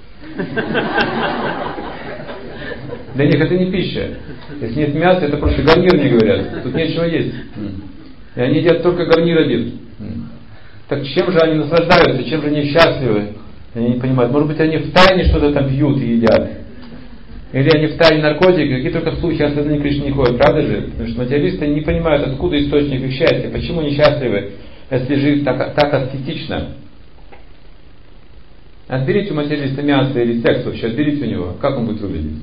Speaker 1: Для них это не пища. Если нет мяса, это просто гарнир, мне говорят. Тут нечего есть. И они едят только гарнир один. Так чем же они наслаждаются, чем же они счастливы? Они не понимают. Может быть, они втайне что-то там пьют и едят. Или они втайне наркотики, какие только слухи о сознании Кришны не ходят. Правда же? Потому что материалисты не понимают, откуда источник их счастья. Почему они счастливы, если жизнь так аскетична. Отберите у материалиста мясо или секс вообще, отберите у него. Как он будет выглядеть?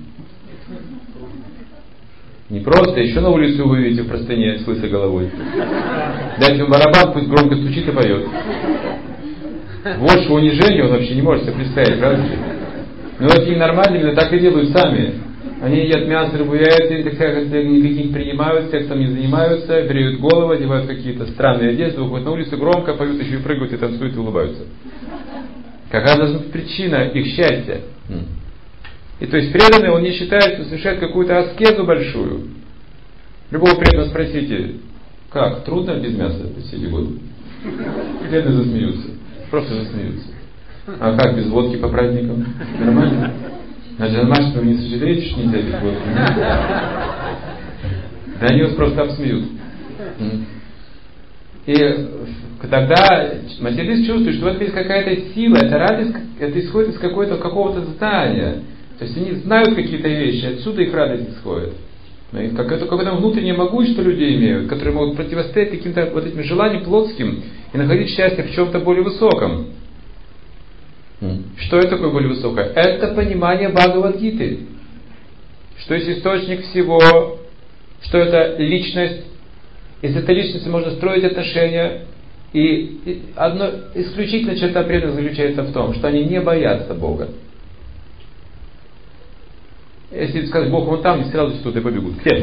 Speaker 1: Не просто, еще на улицу вы видите в простыне с лысой головой. Дайте ему барабан, пусть громко стучит и поет. Больше унижения он вообще не может себе представить, правда же? Но эти ненормальные так и делают сами. Они едят мясо, рыбу, яйца, никаких не принимают, сексом не занимаются, бреют голову, одевают какие-то странные одежды, выходят на улицу, громко поют, еще и прыгают, и танцуют, и улыбаются. Какая должна быть причина их счастья? И то есть преданный, он не считает, что совершает какую-то аскезу большую. Любого преданного спросите, как, трудно без мяса все эти годы? Преданные засмеются, просто засмеются. А как без водки по праздникам? Нормально? На Джанмаштами вы не сожалеете, что нельзя без водки? Да они вас просто обсмеют. И тогда материалист чувствует, что в этом есть какая-то сила, это радость, это исходит из какого-то знания. То есть они знают какие-то вещи, отсюда их радость исходит. Какое-то внутреннее могущество люди имеют, которые могут противостоять каким-то вот этим желаниям плотским и находить счастье в чем-то более высоком. Что это такое более высокое? Это понимание Бхагавад-гиты. Что есть источник всего, что это личность. Из этой личности можно строить отношения. И одно исключительная черта преданных заключается в том, что они не боятся Бога. Если сказать, Бог вон там, они сразу туда побегут. Где?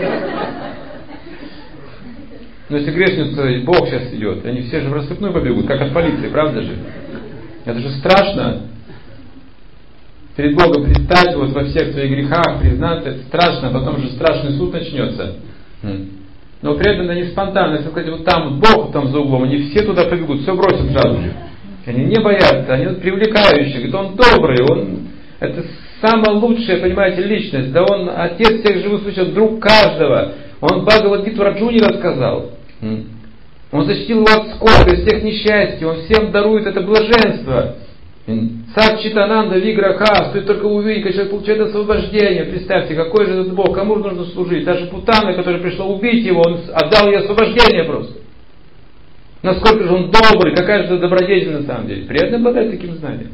Speaker 1: Но если грешнику сказать, Бог сейчас идет, они все же в рассыпную побегут, как от полиции, правда же? Это же страшно. Перед Богом предстать вот во всех своих грехах, признаться, это страшно, а потом же страшный суд начнется. Но преданные не спонтанно, если сказать, вот там Бог там за углом, они все туда побегут, все бросят сразу же. Они не боятся, они привлекающие, говорят, он добрый, это самая лучшая, понимаете, личность, да он отец всех живых существ, друг каждого. Он Бхагавад-гиту Арджуне рассказал. Он защитил его от скорби, от всех несчастий, он всем дарует это блаженство. Сатчитананда Виграха, стоит только увидеть, как человек получает освобождение. Представьте, какой же этот Бог, кому же нужно служить? Даже Путана, которая пришла убить его, он отдал ей освобождение просто. Насколько же он добрый, какая же это добродетель на самом деле. Приятно обладать таким знанием.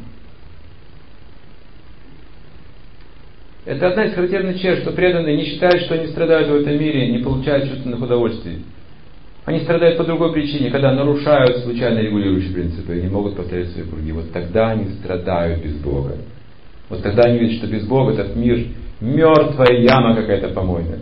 Speaker 1: Это одна из характерных черт, что преданные не считают, что они страдают в этом мире, не получают чувственных удовольствий. Они страдают по другой причине, когда нарушают случайно регулирующие принципы и не могут повторять свои круги. Вот тогда они страдают без Бога. Вот тогда они видят, что без Бога этот мир мертвая яма какая-то помойная.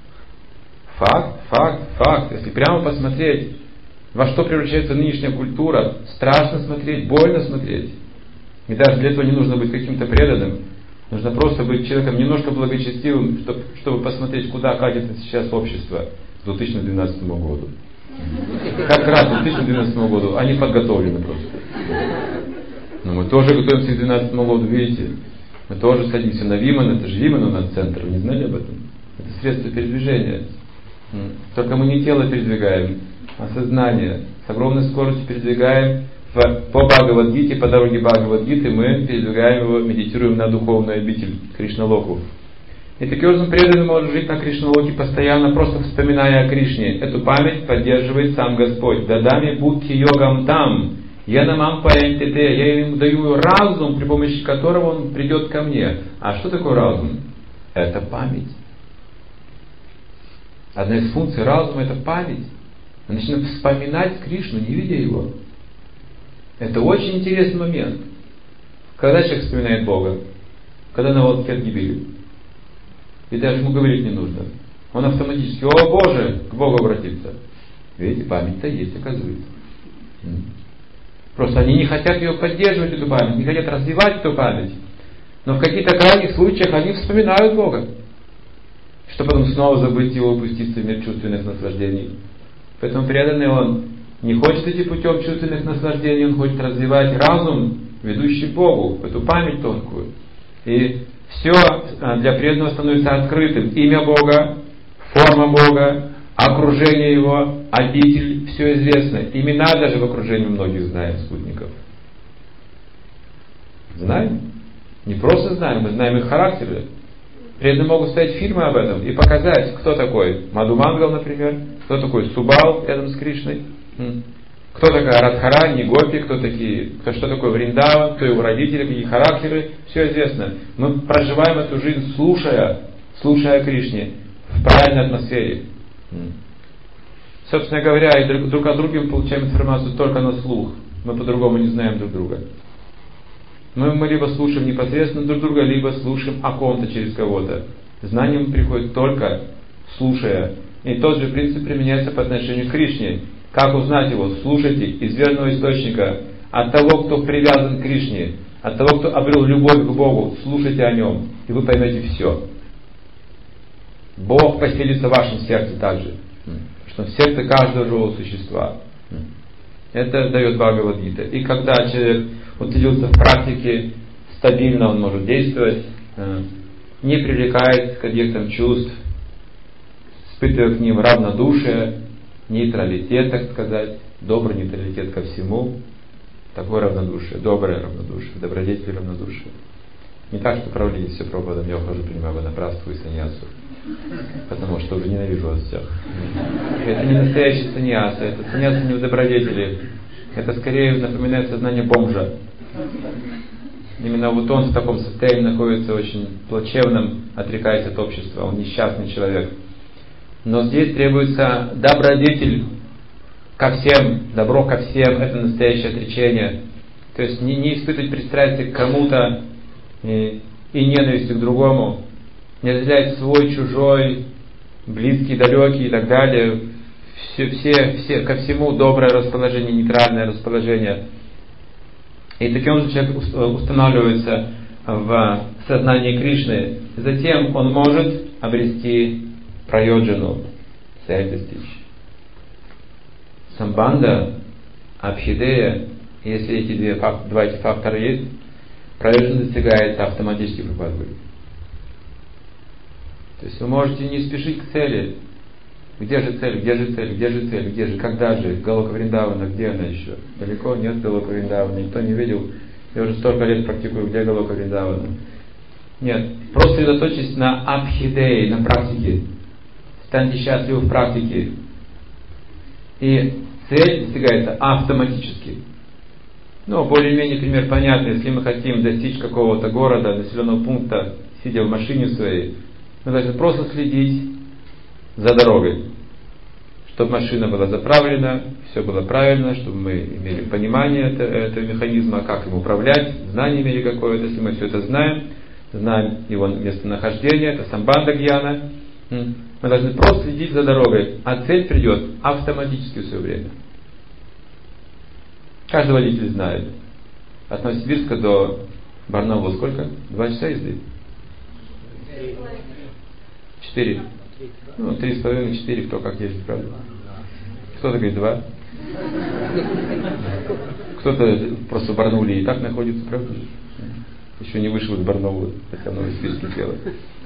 Speaker 1: Факт. Если прямо посмотреть, во что превращается нынешняя культура, страшно смотреть, больно смотреть. И даже для этого не нужно быть каким-то преданным. Нужно просто быть человеком немножко благочестивым, чтобы посмотреть, куда катится сейчас общество к 2012 году. Как раз к 2012 году они подготовлены просто. Но мы тоже готовимся к 2012 году, видите. Мы тоже садимся на Виман, это же Виман у нас центр, вы не знали об этом? Это средство передвижения. Только мы не тело передвигаем, а сознание. С огромной скоростью передвигаем по Бхагавад-гите, по дороге Бхагавад-гиты мы передвигаем его, медитируем на духовную обитель Кришналоку. И таким образом преданный может жить на Кришналоке постоянно, просто вспоминая о Кришне. Эту память поддерживает сам Господь. Дадами будхи йогам там, янамам паянтите, я ему даю разум, при помощи которого он придет ко мне. А что такое разум? Это память. Одна из функций разума — это память. Мы начинаем вспоминать Кришну, не видя его. Это очень интересный момент. Когда человек вспоминает Бога, когда на волоске от гибели, и даже ему говорить не нужно, он автоматически: о Боже, к Богу обратится. Видите, память-то есть, оказывается. Просто они не хотят ее поддерживать, эту память, не хотят развивать эту память. Но в каких-то крайних случаях они вспоминают Бога, чтобы потом снова забыть его, упуститься в мир чувственных наслаждений. Поэтому преданный он не хочет идти путем чувственных наслаждений, он хочет развивать разум, ведущий к Богу, эту память тонкую. И все для преданного становится открытым. Имя Бога, форма Бога, окружение Его, обитель, все известно. Имена даже в окружении многих знаем, спутников. Знаем? Не просто знаем, мы знаем их характеры. Преданные могут ставить фильмы об этом и показать, кто такой Мадхумангал, например, кто такой Субал рядом с Кришной, кто такая Радхарани, Гопи, что такое Вриндаван, кто его родители, какие характеры, все известно. Мы проживаем эту жизнь, слушая о Кришне в правильной атмосфере. Собственно говоря, и друг о друге мы получаем информацию только на слух. Мы по-другому не знаем друг друга. Мы либо слушаем непосредственно друг друга, либо слушаем о ком-то через кого-то. Знание приходит только слушая. И тот же принцип применяется по отношению к Кришне. Как узнать его? Слушайте из верного источника, от того, кто привязан к Кришне, от того, кто обрел любовь к Богу. Слушайте о нем, и вы поймете все. Бог поселится в вашем сердце также, что в сердце каждого живого существа. Это дает Бхагавад-гита. И когда человек утвердился в практике, стабильно он может действовать, не привлекает к объектам чувств, испытывая к ним равнодушие, нейтралитет, так сказать, добрый нейтралитет ко всему, такое равнодушие, доброе равнодушие, добродетель равнодушие. Не так, что правление все Прабхупада, я ухожу, принимаю ванапрастху и саньясу, потому что уже ненавижу вас всех. Это не настоящий саньяса, это саньяса не в добродетели, это скорее напоминает сознание бомжа. Именно вот он в таком состоянии находится очень плачевном, отрекаясь от общества, он несчастный человек. Но здесь требуется добродетель ко всем, добро ко всем, это настоящее отречение. То есть не испытывать пристрастие к кому-то и ненависть к другому, не разделять свой, чужой, близкий, далекий и так далее. Все ко всему доброе расположение, нейтральное расположение. И таким образом человек устанавливается в сознании Кришны. Затем он может обрести прайоджану, цель достичь. Самбанда, абхидея, если эти два эти фактора есть, прайоджана достигается автоматически, Прабхупада говорит. То есть вы можете не спешить к цели. Где же цель, где же цель, где же цель, где же, когда же, Галока Вриндавана, где она еще? Далеко нет Галока Вриндавана, никто не видел. Я уже столько лет практикую, где Галока Вриндавана. Нет, просто сосредоточьтесь на абхидее, на практике. Станьте счастливы в практике. И цель достигается автоматически. Ну, более-менее пример понятный. Если мы хотим достичь какого-то города, населенного пункта, сидя в машине своей, мы должны просто следить за дорогой, чтобы машина была заправлена, все было правильно, чтобы мы имели понимание этого механизма, как им управлять, знание имели какое-то. Если мы все это знаем его местонахождение, это самбанда гьяна, мы должны просто следить за дорогой, а цель придет автоматически в свое время. Каждый водитель знает. От Новосибирска до Барнаула сколько? 2 часа езды? 4. 3,5-4, кто как ездит, правда? Кто-то говорит 2. Кто-то просто в Барнауле и так находится, правда? Еще не вышел из Барнаула, хотя в Новосибирске делает.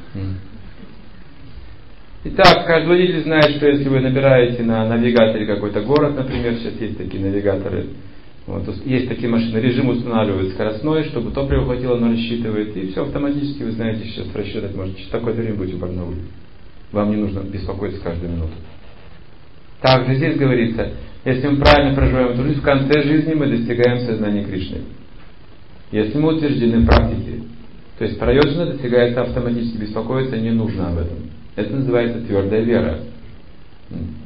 Speaker 1: Итак, каждый водитель знает, что если вы набираете на навигаторе какой-то город, например, сейчас есть такие навигаторы, есть такие машины, режим устанавливает скоростной, чтобы топливо хватило, оно рассчитывает, и все автоматически, вы знаете, сейчас рассчитать можете, через такое-то время будете в Барнауле. Вам не нужно беспокоиться каждую минуту. Также здесь говорится, если мы правильно проживаем эту жизнь, в конце жизни мы достигаем сознания Кришны. Если мы утверждены в практике, то есть прайоджана достигается автоматически, беспокоиться не нужно об этом. Это называется твердая вера.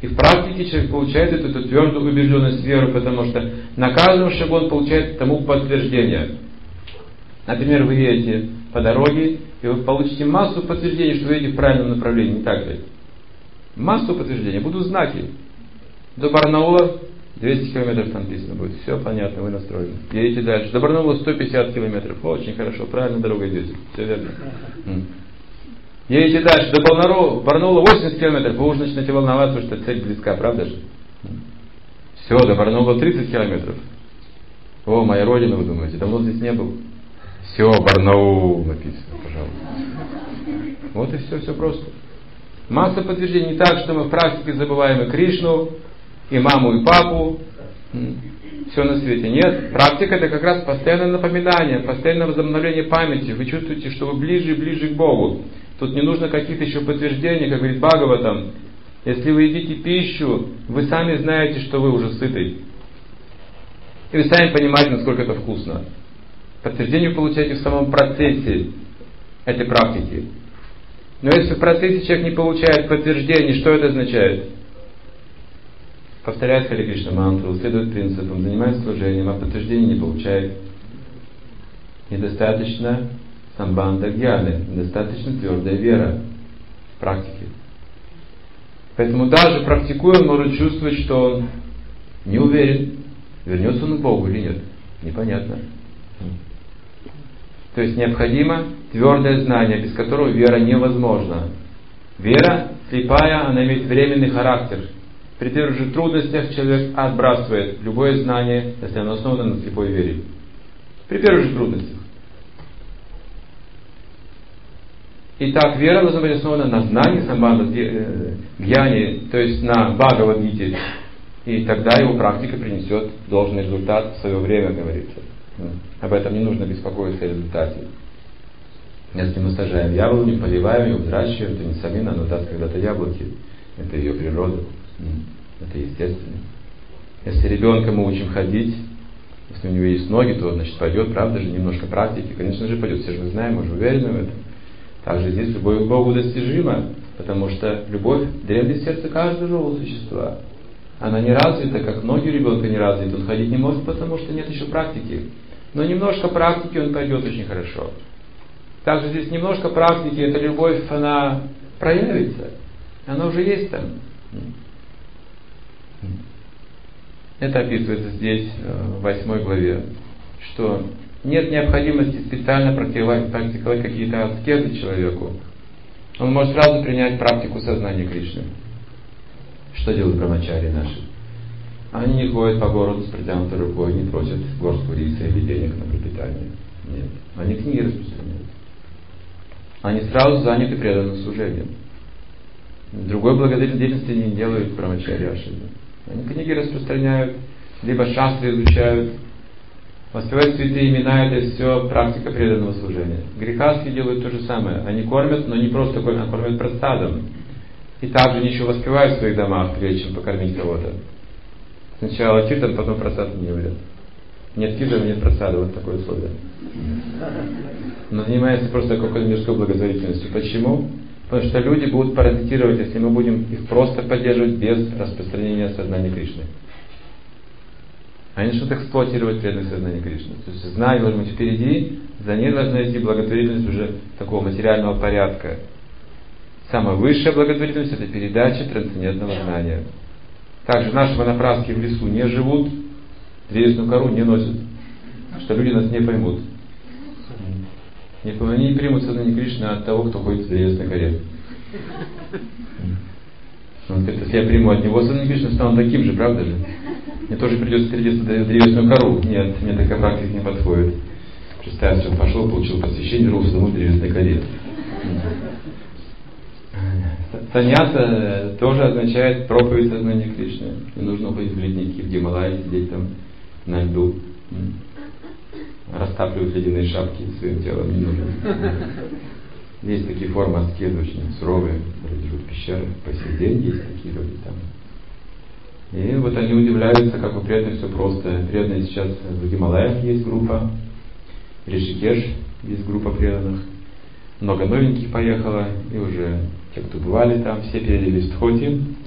Speaker 1: И в практике человек получает эту твердую убежденность, веру, потому что на каждом шагу он получает тому подтверждение. Например, вы едете по дороге, и вы получите массу подтверждений, что вы едете в правильном направлении, не так ли? Массу подтверждений, будут знаки. До Барнаула 200 километров там написано будет. Все понятно, вы настроены. Едете дальше. До Барнаула 150 километров. Очень хорошо, правильно дорогой идете. Все верно. Едете дальше. До Барнаула 80 километров. Вы уже начинаете волноваться, потому что цель близка, правда же? Все, до Барнаула 30 километров. О, моя родина, вы думаете, давно здесь не был. Все, Барнаул написано, пожалуйста. Вот и все просто. Масса подтверждений. Не так, что мы в практике забываем и Кришну, и маму, и папу, все на свете. Нет, практика это как раз постоянное напоминание, постоянное возобновление памяти. Вы чувствуете, что вы ближе и ближе к Богу. Тут не нужно каких-то еще подтверждений, как говорит Бхагаватам. Если вы едите пищу, вы сами знаете, что вы уже сыты. И вы сами понимаете, насколько это вкусно. Подтверждение вы получаете в самом процессе этой практики. Но если в процессе человек не получает подтверждений, что это означает? Повторяет Харе Кришна мантру, следует принципам, занимается служением, а подтверждения не получает. Недостаточно самбанда гьяны, недостаточно твердая вера в практике. Поэтому даже практикуя, он может чувствовать, что он не уверен, вернется он к Богу или нет. Непонятно. То есть необходимо твердое знание, без которого вера невозможна. Вера слепая, она имеет временный характер. При первых же трудностях человек отбрасывает любое знание, если оно основано на слепой вере. При первых же трудностях. Итак, вера должна быть основана на знании самбанда гьяни, то есть на Бхагавад-гите. И тогда его практика принесет должный результат в свое время, говорится. Об этом не нужно беспокоиться о результате. Если мы сажаем яблоню, поливаем ее, взращиваем, то несомненно оно даст когда-то яблоки. Это ее природа. Это естественно. Если ребенка мы учим ходить, если у него есть ноги, то значит пойдет, правда же, немножко практики, конечно же пойдет. Все же мы знаем, мы же уверены в этом. Также здесь любовь к Богу достижима, потому что любовь дремлет в сердце каждого живого существа. Она не развита, как ноги у ребенка не развиты. Он ходить не может, потому что нет еще практики. Но немножко практики он пойдет очень хорошо. Также здесь немножко практики, эта любовь, она проявится. Она уже есть там. Это описывается здесь, в 8 главе, что нет необходимости специально практиковать какие-то аскезы человеку. Он может сразу принять практику сознания Кришны. Что делают брамачари наши? Они не ходят по городу с протянутой рукой, не просят горстку риса или денег на пропитание. Нет. Они книги распространяют. Они сразу заняты преданным служением. Другой благодарной деятельности не делают брамачари ашрами. Они книги распространяют, либо шастры изучают, воспевают святые имена, это все практика преданного служения. Грехастхи делают то же самое. Они кормят, но не просто кормят, а кормят прасадом. И также они еще воспевают в своих домах, прежде чем покормить кого-то. Сначала киртан, потом прасад не говорят. Нет киртана, нет прасада, вот такое условие. Но занимается просто какой-то мирской благотворительностью. Почему? Потому что люди будут паразитировать, если мы будем их просто поддерживать без распространения сознания Кришны. Они начнут эксплуатировать преданное сознание Кришны. То есть знание должно быть впереди, за ней должна идти благотворительность уже такого материального порядка. Самая высшая благотворительность — это передача трансцендентного знания. Также наши ванапраски в лесу не живут, древесную кору не носят, что люди нас не поймут. Они не примут сознание Кришны от того, кто ходит в древесной коре. Он говорит, если я приму от него сознание Кришны, стану таким же, правда же? Мне тоже придется переодеться в древесную кору. Нет, мне такая практика не подходит. Представьте, он пошел, получил посвящение, вернулся домой в древесной коре. Саньяса тоже означает проповедь сознания Кришны. Не нужно уходить в ледники, в Гималайи, сидеть там на льду, растапливать ледяные шапки своим телом не нужно. Есть такие формы аскезы, очень суровые, вроде живут в пещерах, по сей день есть такие люди там. И вот они удивляются, как у преданных все просто. Преданные сейчас в Гималаях есть группа, в Ришикеш есть группа преданных. Много новеньких поехало, и уже те, кто бывали там, все переоделись в дхоти,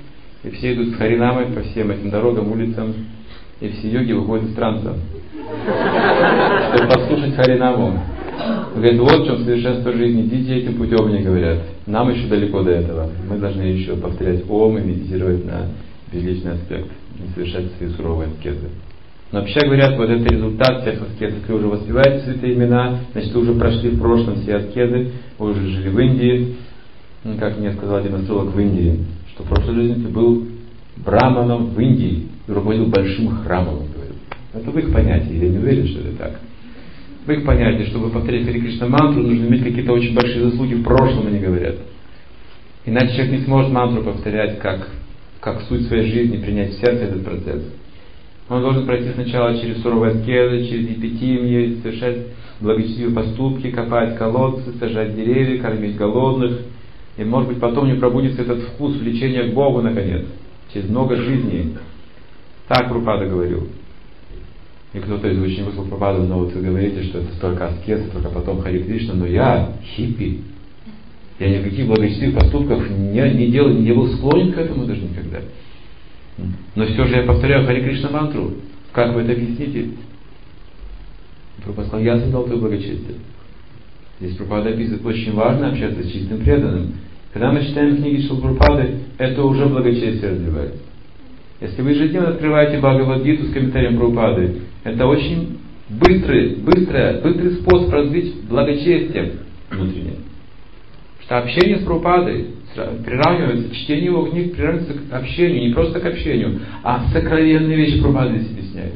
Speaker 1: И все идут с харинамой по всем этим дорогам, улицам, и все йоги выходят из транса, чтобы послушать харинаму. Говорит, вот в чем совершенство жизни, идите этим путем, мне говорят. Нам еще далеко до этого. Мы должны еще повторять ом и медитировать на безличный аспект, не совершать свои суровые аскезы. Но вообще говорят, вот это результат всех аскез. Если вы уже воспеваете святые имена, значит вы уже прошли в прошлом все аскезы, вы уже жили в Индии. Как мне сказал один астролог в Индии, что в прошлой жизни ты был браманом в Индии и руководил большим храмом, он говорит. Это в их понятии, я не уверен, что это так. В их понятии, чтобы повторять Харе Кришна мантру, нужно иметь какие-то очень большие заслуги в прошлом, они говорят. Иначе человек не сможет мантру повторять как суть своей жизни, принять в сердце этот процесс. Он должен пройти сначала через суровые аскезы, через эпитимию, совершать благочестивые поступки, копать колодцы, сажать деревья, кормить голодных. И может быть потом не пробудится этот вкус влечения к Богу наконец, через много жизней. Так Прабхупада говорил. И кто-то из учеников Прабхупады, но вот вы говорите, что это столько аскезы, только потом Харе Кришна, но я хиппи. Я никаких благочестивых поступков не делал, не был склонен к этому даже никогда. Но все же я повторяю Харе Кришна мантру. Как вы это объясните? Прабхупада сказал, я создал твое благочестие. Здесь Прабхупада описывает, очень важно общаться с чистым преданным. Когда мы читаем книги Шрилы Прабхупады, это уже благочестие развивается. Если вы ежедневно открываете Бхагавад-гиту с комментарием Прабхупады, это очень быстрый способ развить благочестие внутреннее. Что общение с Прабхупадой приравнивается, чтение его книг приравнивается к общению, не просто к общению, а сокровенные вещи Прабхупада здесь объясняет.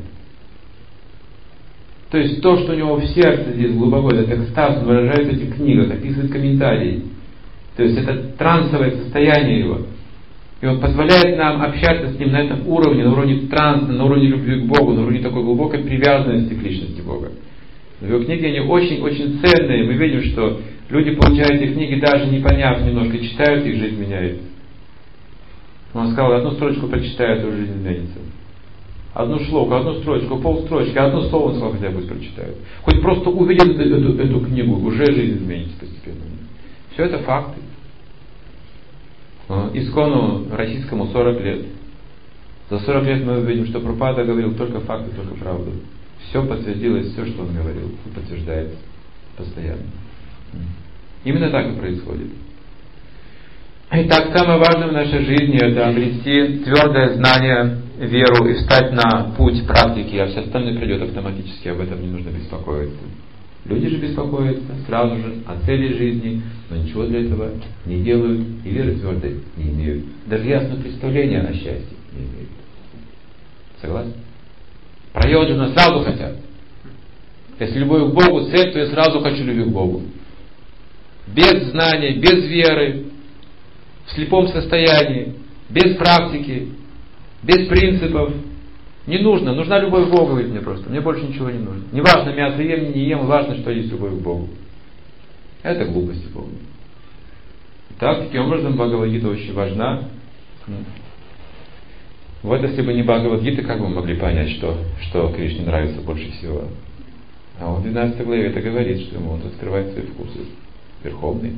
Speaker 1: То есть то, что у него в сердце здесь глубоко, этот экстаз, он выражает в этих книгах, описывает комментарии. То есть это трансовое состояние его. И он позволяет нам общаться с ним на этом уровне, на уровне транса, на уровне любви к Богу, на уровне такой глубокой привязанности к личности Бога. Но его книги, они очень-очень ценные. Мы видим, что люди получают эти книги, даже не поняв немножко, читают их, жизнь меняется. Он сказал, одну строчку прочитает, и жизнь изменится. Одну шлоку, одну строчку, полстрочки, одно слово, он сказал, хотя бы прочитают. Хоть просто увидят эту книгу, уже жизнь изменится постепенно. Все это факты. Искону российскому 40 лет. За 40 лет мы увидим, что Прабхупада говорил только факты, только правду. Все подтвердилось, все, что он говорил, и подтверждается постоянно. Именно так и происходит. Итак, самое важное в нашей жизни — это обрести твердое знание, веру и встать на путь практики, а все остальное придет автоматически, об этом не нужно беспокоиться. Люди же беспокоятся сразу же о цели жизни, но ничего для этого не делают и веры твердой не имеют. Даже ясного представления о счастье не имеют. Согласны? Прайоджана сразу хотят. Если любовь к Богу цель, то я сразу хочу любви к Богу. Без знания, без веры, в слепом состоянии, без практики, без принципов. Не нужно, нужна любовь к Богу, говорит мне просто. Мне больше ничего не нужно. Не важно, мясо ем, не ем, важно, что есть любовь к Богу. Это глупости полная. Так, таким образом, Бхагавад-гита очень важна. Вот если бы не Бхагавад-гита, как бы мы могли понять, что Кришне нравится больше всего? А он в 12 главе это говорит, что ему он открывает свои вкусы. Верховный.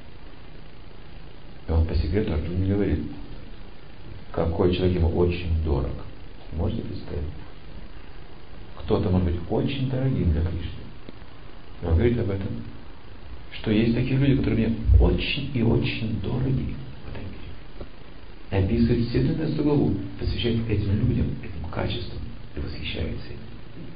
Speaker 1: И он по секрету Арджуне говорит, какой человек ему очень дорог. Можете представить? Кто-то может быть очень дорогим для Кришны. И он говорит об этом, что есть такие люди, которые мне очень и очень дороги в этом мире. И описывает все 13 главу, посвящает этим людям, этим качествам и восхищается им.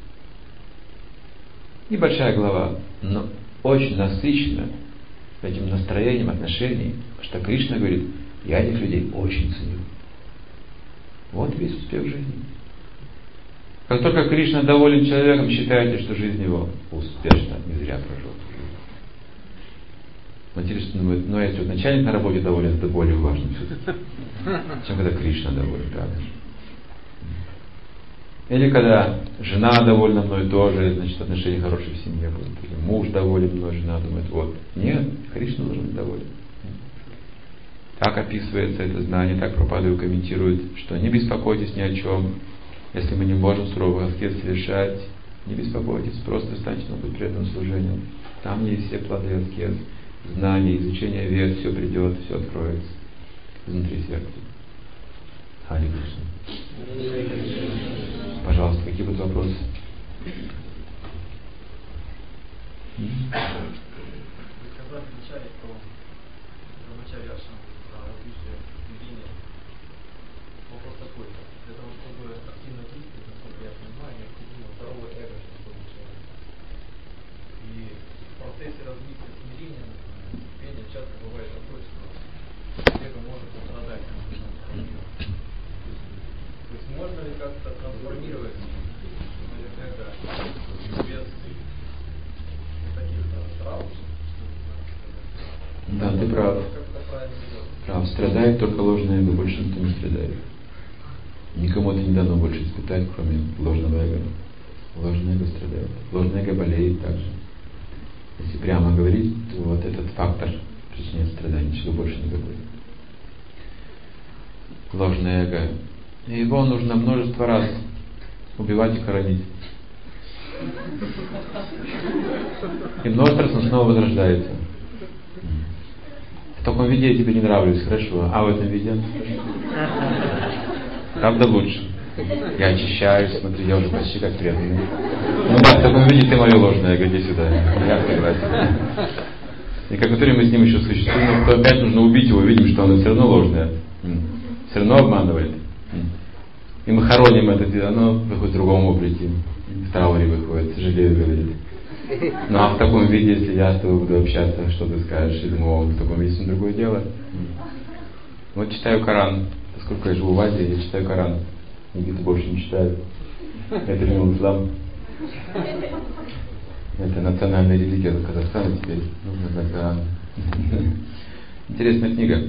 Speaker 1: Небольшая глава, но очень насыщена этим настроением отношений, что Кришна говорит, я этих людей очень ценю. Вот весь успех жизни. Как только Кришна доволен человеком, считайте, что жизнь его успешно, не зря прожил. Интересно, но если вот начальник на работе доволен, это более важно все-таки, чем когда Кришна доволен, правда? Или когда жена довольна мной тоже, значит отношения хорошие в семье будут. Или муж доволен мной, жена думает, вот. Нет, Кришна должен быть доволен. Так описывается это знание, так Прабхупада комментирует, что не беспокойтесь ни о чем. Если мы не можем суровых аскез совершать, не беспокойтесь, просто станьте на путь преданного служения. Там есть все плоды аскез, знания, изучение вед, все придет, все откроется изнутри сердца. Хари Кришна. Пожалуйста, какие будут вопросы?
Speaker 3: Вы сказали вначале про Брамачарья Ашрам, про различие смирения. Вопрос такой: для того, чтобы активно действовать, насколько я понимаю, необходимо здоровое эго, чтобы был человек. И в процессе развития смирения, например, терпения часто бывает такое, что эго может пострадать. То есть можно ли как-то трансформировать свое эго без таких травм?
Speaker 1: Да, ты прав. Прав. Страдает только ложное эго, больше никто не страдает. Никому это не дано больше испытать, кроме ложного эго. Ложное эго страдает. Ложное эго болеет также. Если прямо говорить, то вот этот фактор причиняет страдания, ничего больше никакой. Ложное эго. И его нужно множество раз убивать и хоронить. И множество раз он снова возрождается. В таком виде я тебе не нравлюсь, хорошо. А в этом виде? Правда лучше. Я очищаюсь, смотри, я уже почти как преданный. Ну да, в таком виде ты мое ложное эго, иди сюда. Я согласен. И как который мы с ним еще существуем, то опять нужно убить его, видим, что оно все равно ложное. Все равно обманывает. И мы хороним это, оно выходит в другом облике. В трауре выходит, сожалею, говорит. Ну а в таком виде, если я с тобой буду общаться, что ты скажешь? И думаю, в таком виде другое дело. Вот читаю Коран. Поскольку я живу в Азии, я читаю Коран. Египет больше не читаю. Это не ислам. Это национальная религия Казахстана теперь. Нужно знать Коран. Интересная книга.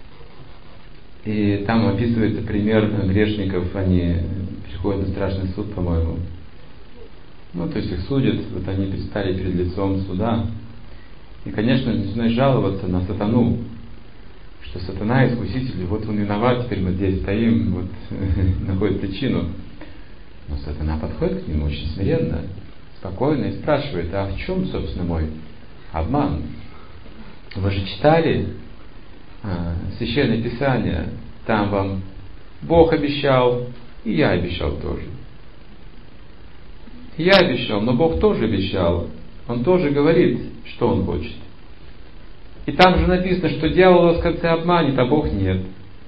Speaker 1: И там описывается пример грешников. Они приходят на страшный суд, по-моему. Ну, то есть их судят, вот они предстали перед лицом суда. И, конечно, начинают жаловаться на сатану, что сатана искуситель, вот он виноват, теперь мы здесь стоим, вот находит причину. Но сатана подходит к нему очень смиренно, спокойно и спрашивает: а в чем, собственно, мой обман? Вы же читали Священное Писание, там вам Бог обещал, и я обещал тоже. Я обещал, но Бог тоже обещал. Он тоже говорит, что Он хочет. И там же написано, что дьявол вас в конце обманет, а Бог нет.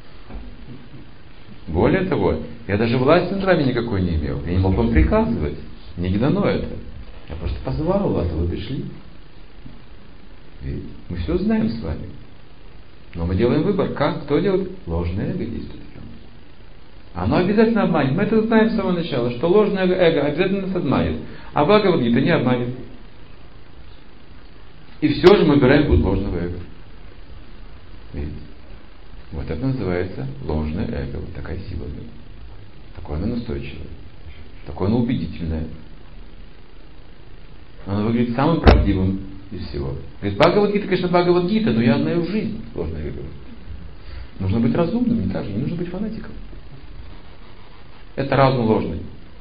Speaker 1: Более того, я даже власти над вами никакой не имел. Я не мог вам приказывать. Мне не дано это. Я просто позвал вас, а вы пришли. И мы все знаем с вами. Но мы делаем выбор. Как? Кто делает? Ложное эго действует. Оно обязательно обманет. Мы это знаем с самого начала, что ложное эго обязательно нас обманет. А Бхагавад-гита не обманет. И все же мы выбираем путь ложного эго. Видите? Вот это называется ложное эго. Вот такая сила. Такое оно настойчивое. Такое оно убедительное. Оно выглядит самым правдивым из всего. Говорит, Бхагавад-гита, конечно, Бхагавад-гита, но я знаю жизнь ложное эго. Нужно быть разумным, не так же, не нужно быть фанатиком. Это разум ложный.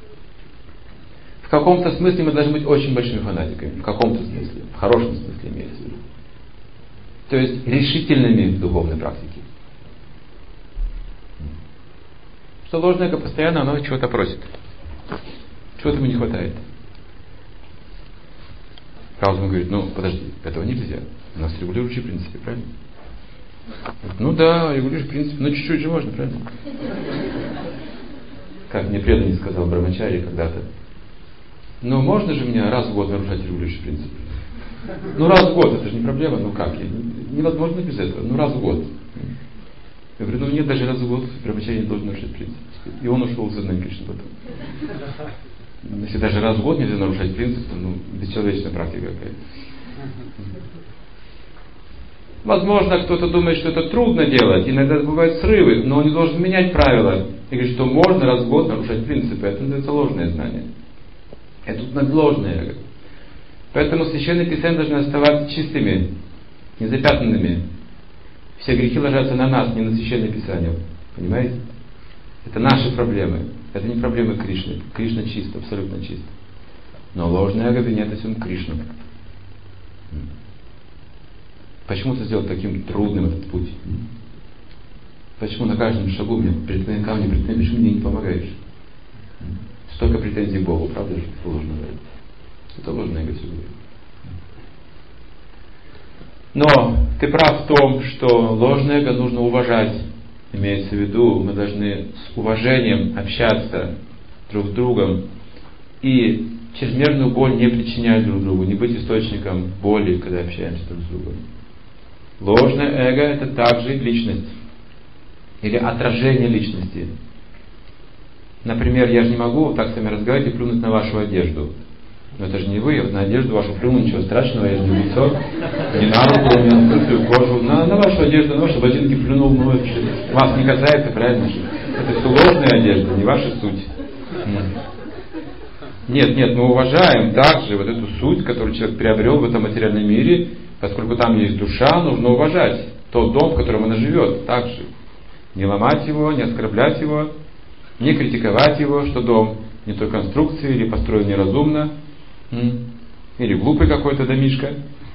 Speaker 1: В каком-то смысле мы должны быть очень большими фанатиками. В каком-то смысле. В хорошем смысле имеется в виду. То есть решительными в духовной практике. Что ложное эго постоянно оно чего-то просит. Чего-то ему не хватает. Разум говорит, ну подожди, этого нельзя. У нас регулирующие принципы, правильно? Ну да, регулирующие принципы, но чуть-чуть же можно, правильно? Как мне преданный сказал Брамачарья когда-то. Ну можно же меня раз в год нарушать регулирующий принцип? Ну раз в год, это же не проблема, ну как? Невозможно без этого, ну раз в год. Я говорю, ну нет, даже раз в год Брамачарья не должен нарушать принцип. И он ушел в сознание Кришны потом. Если даже раз в год нельзя нарушать принцип, то бесчеловечная практика какая-то. Возможно, кто-то думает, что это трудно делать, иногда бывают срывы, но он не должен менять правила. И говорит, что можно раз в год нарушать принципы. Это называется ложное знание. Это ложное эго. Поэтому священные писания должны оставаться чистыми, незапятнанными. Все грехи ложатся на нас, не на священное писание. Понимаете? Это наши проблемы. Это не проблемы Кришны. Кришна чист, абсолютно чист. Но ложное эго винит всем Кришну. Почему ты сделал таким трудным этот путь? Почему на каждом шагу мне претензии ко мне, почему мне не помогаешь? Столько претензий к Богу, правда же? Это ложное эго. Это ложное эго все говорит. Но ты прав в том, что ложное эго нужно уважать. Имеется в виду, мы должны с уважением общаться друг с другом и чрезмерную боль не причинять друг другу, не быть источником боли, когда общаемся друг с другом. Ложное эго — это также личность или отражение личности. Например, я же не могу вот так с вами разговаривать и плюнуть на вашу одежду. Но это же не вы, вот на одежду вашу плюну, ничего страшного, я же не в лицо, не на руку, не на открытую кожу, на вашу одежду, на ваши ботинки плюнул, ну это вас не касается, правильно же? Это все ложная одежда, не ваша суть. Нет, мы уважаем также вот эту суть, которую человек приобрел в этом материальном мире, поскольку там есть душа, нужно уважать тот дом, в котором она живет, также. Не ломать его, не оскорблять его, не критиковать его, что дом не той конструкции, или построен неразумно, или глупый какой-то домишко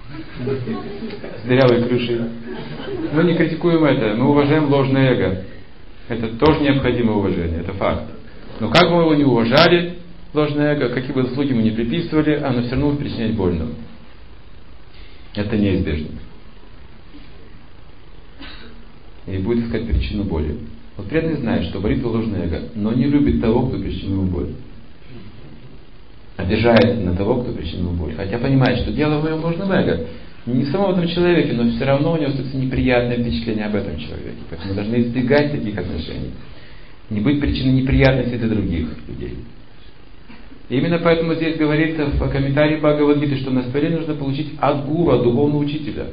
Speaker 1: с дырявой крышей. Мы не критикуем это, мы уважаем ложное эго. Это тоже необходимое уважение, это факт. Но как бы мы его не уважали, ложное эго, какие бы заслуги мы не приписывали, оно все равно будет причинять больно. Это неизбежно. И будет искать причину боли. Вот преданный знает, что болит его ложное эго, но не любит того, кто причинил ему боль. Обижается на того, кто причинил боль. Хотя понимает, что дело в моем ложном эго. Не в самом этом человеке, но все равно у него остается неприятное впечатление об этом человеке. Поэтому мы должны избегать таких отношений. Не быть причиной неприятностей для других людей. И именно поэтому здесь говорится в комментарии Бхагавад-гиты, что наставление нужно получить от гуру, от духовного учителя.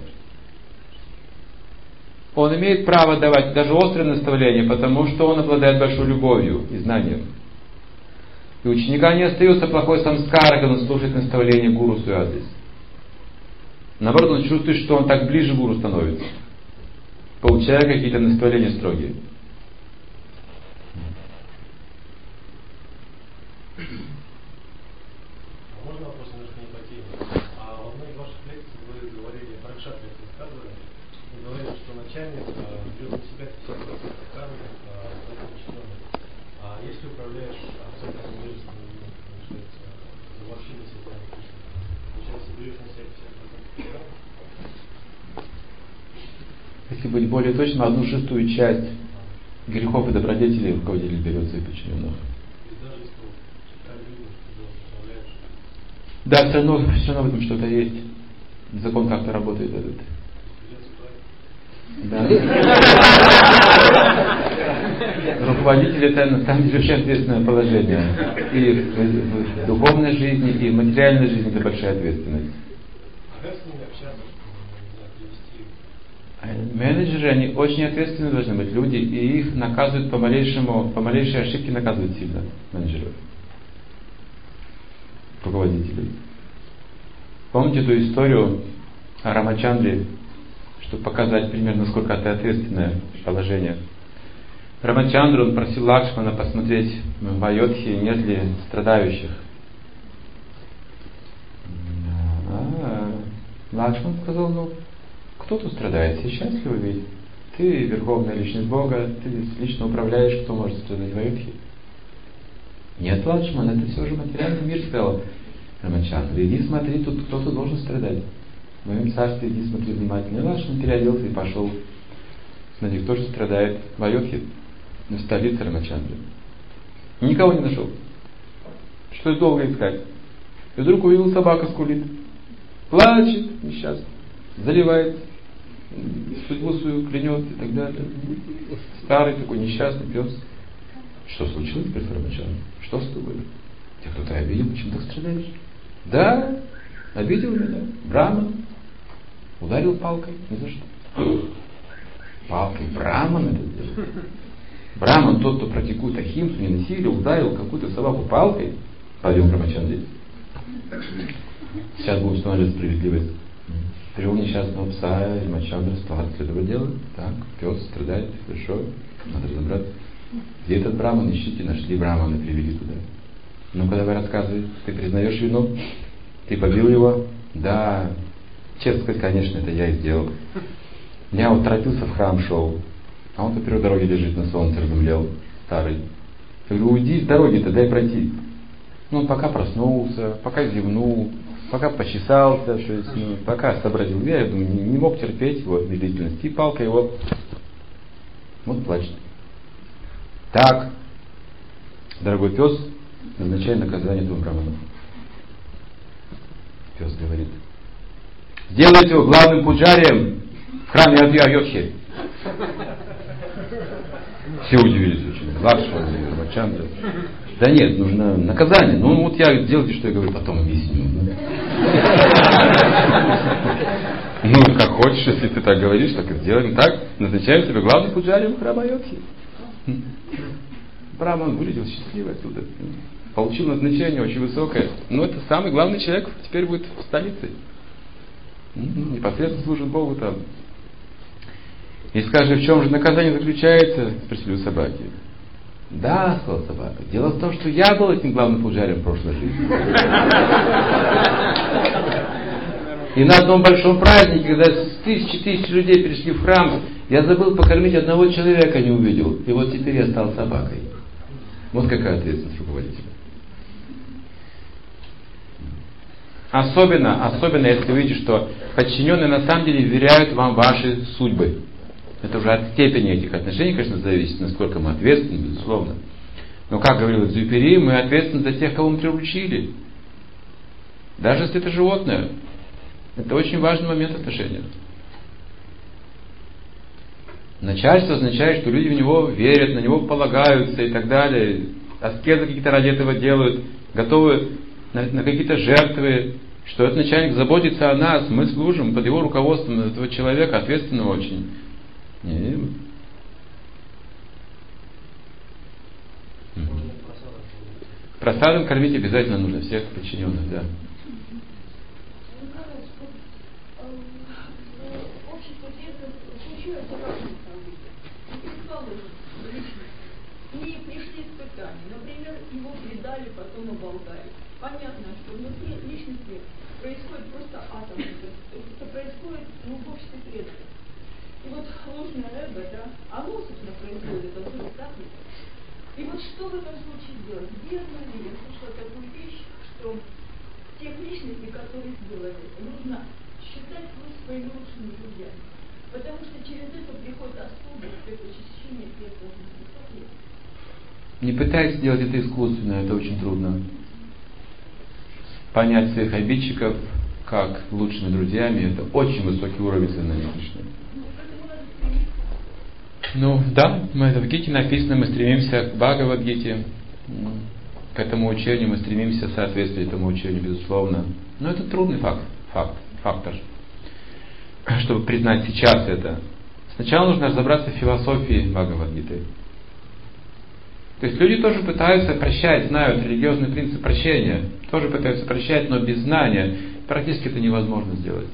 Speaker 1: Он имеет право давать даже острые наставления, потому что он обладает большой любовью и знанием. И у ученика не остается плохой самскара, когда он слушает наставления гуру в свой адрес. Наоборот, он чувствует, что он так ближе к гуру становится, получая какие-то наставления строгие.
Speaker 3: Можно вопрос немножко не по теме? В одной из ваших лекций вы говорили, про кшатрию рассказывали, вы говорили, что начальник берет на себя все правильно, подчиненных. А если управляешь абсолютно невежественным людьми, получается, завошились это, получается, берешь на себя 50%?
Speaker 1: Если быть более точным, 1/6 часть грехов и добродетелей руководитель берет своих подчиненных. Да, все равно в этом что-то есть. Закон как-то работает этот. Да. Руководитель — это на самом деле очень ответственное положение. И в духовной жизни, и в материальной жизни это большая ответственность. Менеджеры, они очень ответственны должны быть люди, и их наказывают по малейшей ошибке наказывают сильно менеджеров. Руководителей. Помните эту историю о Рамачандре, чтобы показать примерно, насколько это ответственное положение? Рамачандра, он просил Лакшмана посмотреть в Айодхе, нет ли страдающих. Лакшман сказал, кто тут страдает? Все счастливы ведь? Ты верховная личность Бога, ты лично управляешь, кто может страдать в Айодхе? Нет, Лакшман, это все же материальный мир, сказал Рамачандра. Иди смотри, тут кто-то должен страдать. В моем царстве иди смотри внимательно. И Лакшман переоделся и пошел смотреть, кто же страдает в Айодхе, в столице Рамачандры. Никого не нашел. Пришлось долго искать. И вдруг увидел, собака скулит. Плачет, несчастный. Заливает судьбу свою, клянет и так далее. Старый такой несчастный пес. Что случилось, спросил Рамачандра? Что с тобой? Тебя кто-то обидел, почему так страдаешь? Да, обидел меня. Браман. Ударил палкой. Ни за что. Палкой Браман это сделал. Браман, тот, кто практикует ахимсу, не насилие, ударил какую-то собаку палкой. Пойдем, Рамачандре. Сейчас будет устанавливать справедливость. Привел несчастного пса, и Рамачандра стал расследовать дело. Так, пес страдает, хорошо, надо разобраться. Где этот Браман? Ищите, нашли Брамана, привели туда. Ну-ка, давай рассказывай, ты признаешь вину? Ты побил его? Да. Честно сказать, конечно, это я и сделал. Я вот торопился в храм, шел.
Speaker 4: А он поперек дороги лежит, на солнце разомлел, старый. Я говорю, уйди с дороги-то, дай пройти. Ну, он пока проснулся, пока зевнул, пока почесался, то есть, пока сообразил. Я думаю, не мог терпеть его медлительность. И палка его вот плачет. Так, дорогой пес, назначай наказание этому браману. Пес говорит, сделайте его главным пуджарием в храме Адья-Йодхи. Все удивились очень. Лакшман, Мачандра. Да нет, нужно наказание. Ну вот я делайте, что я говорю, потом объясню. Ну, как хочешь, если ты так говоришь, так и сделаем. Так, назначаем тебя главным пуджарием храма Йодхи. Браман вылетел счастливый оттуда. Получил назначение очень высокое. Но это самый главный человек теперь будет в столице. Непосредственно служит Богу там. И скажи, в чем же наказание заключается? Спросили у собаки. Да, сказала собака. Дело в том, что я был этим главным пуджарем в прошлой жизни. И на одном большом празднике, когда тысячи людей пришли в храм, я забыл покормить одного человека, не увидел. И вот теперь я стал собакой. Вот какая ответственность руководителя. Особенно если вы видите, что подчиненные на самом деле вверяют вам ваши судьбы. Это уже от степени этих отношений, конечно, зависит, насколько мы ответственны, безусловно. Но, как говорил Экзюпери, мы ответственны за тех, кого мы приручили. Даже если это животное. Это очень важный момент отношения. Начальство означает, что люди в него верят, на него полагаются и так далее. Аскезы какие-то ради этого делают, готовы на какие-то жертвы, что этот начальник заботится о нас, мы служим под его руководством этого человека, ответственного очень. Просадом кормить обязательно нужно всех подчиненных, да.
Speaker 5: И пришли испытания. Например, его предали, потом оболгали. Понятно, что внутри личности происходит просто атом. Это происходит в обществе преданных. И вот ложное эго, да, оно, собственно, производит это зло, так ведь? И вот что в этом случае делать? Верно ли? Я слышала такую вещь, что тех личностей, которые сделали это, нужно считать своими лучшими друзьями. Потому что через это приходит особое очищение преданности.
Speaker 4: Не пытайтесь сделать это искусственно, это очень трудно. Понять своих обидчиков как лучшими друзьями, это очень высокий уровень сознания Кришны. Ну да, это в Гите написано, мы стремимся к Бхагавад-гите, к этому учению, мы стремимся соответствовать этому учению, безусловно. Но это трудный фактор, чтобы признать сейчас это. Сначала нужно разобраться в философии Бхагавад-гиты. То есть люди тоже пытаются прощать, знают религиозный принцип прощения, тоже пытаются прощать, но без знания практически это невозможно сделать.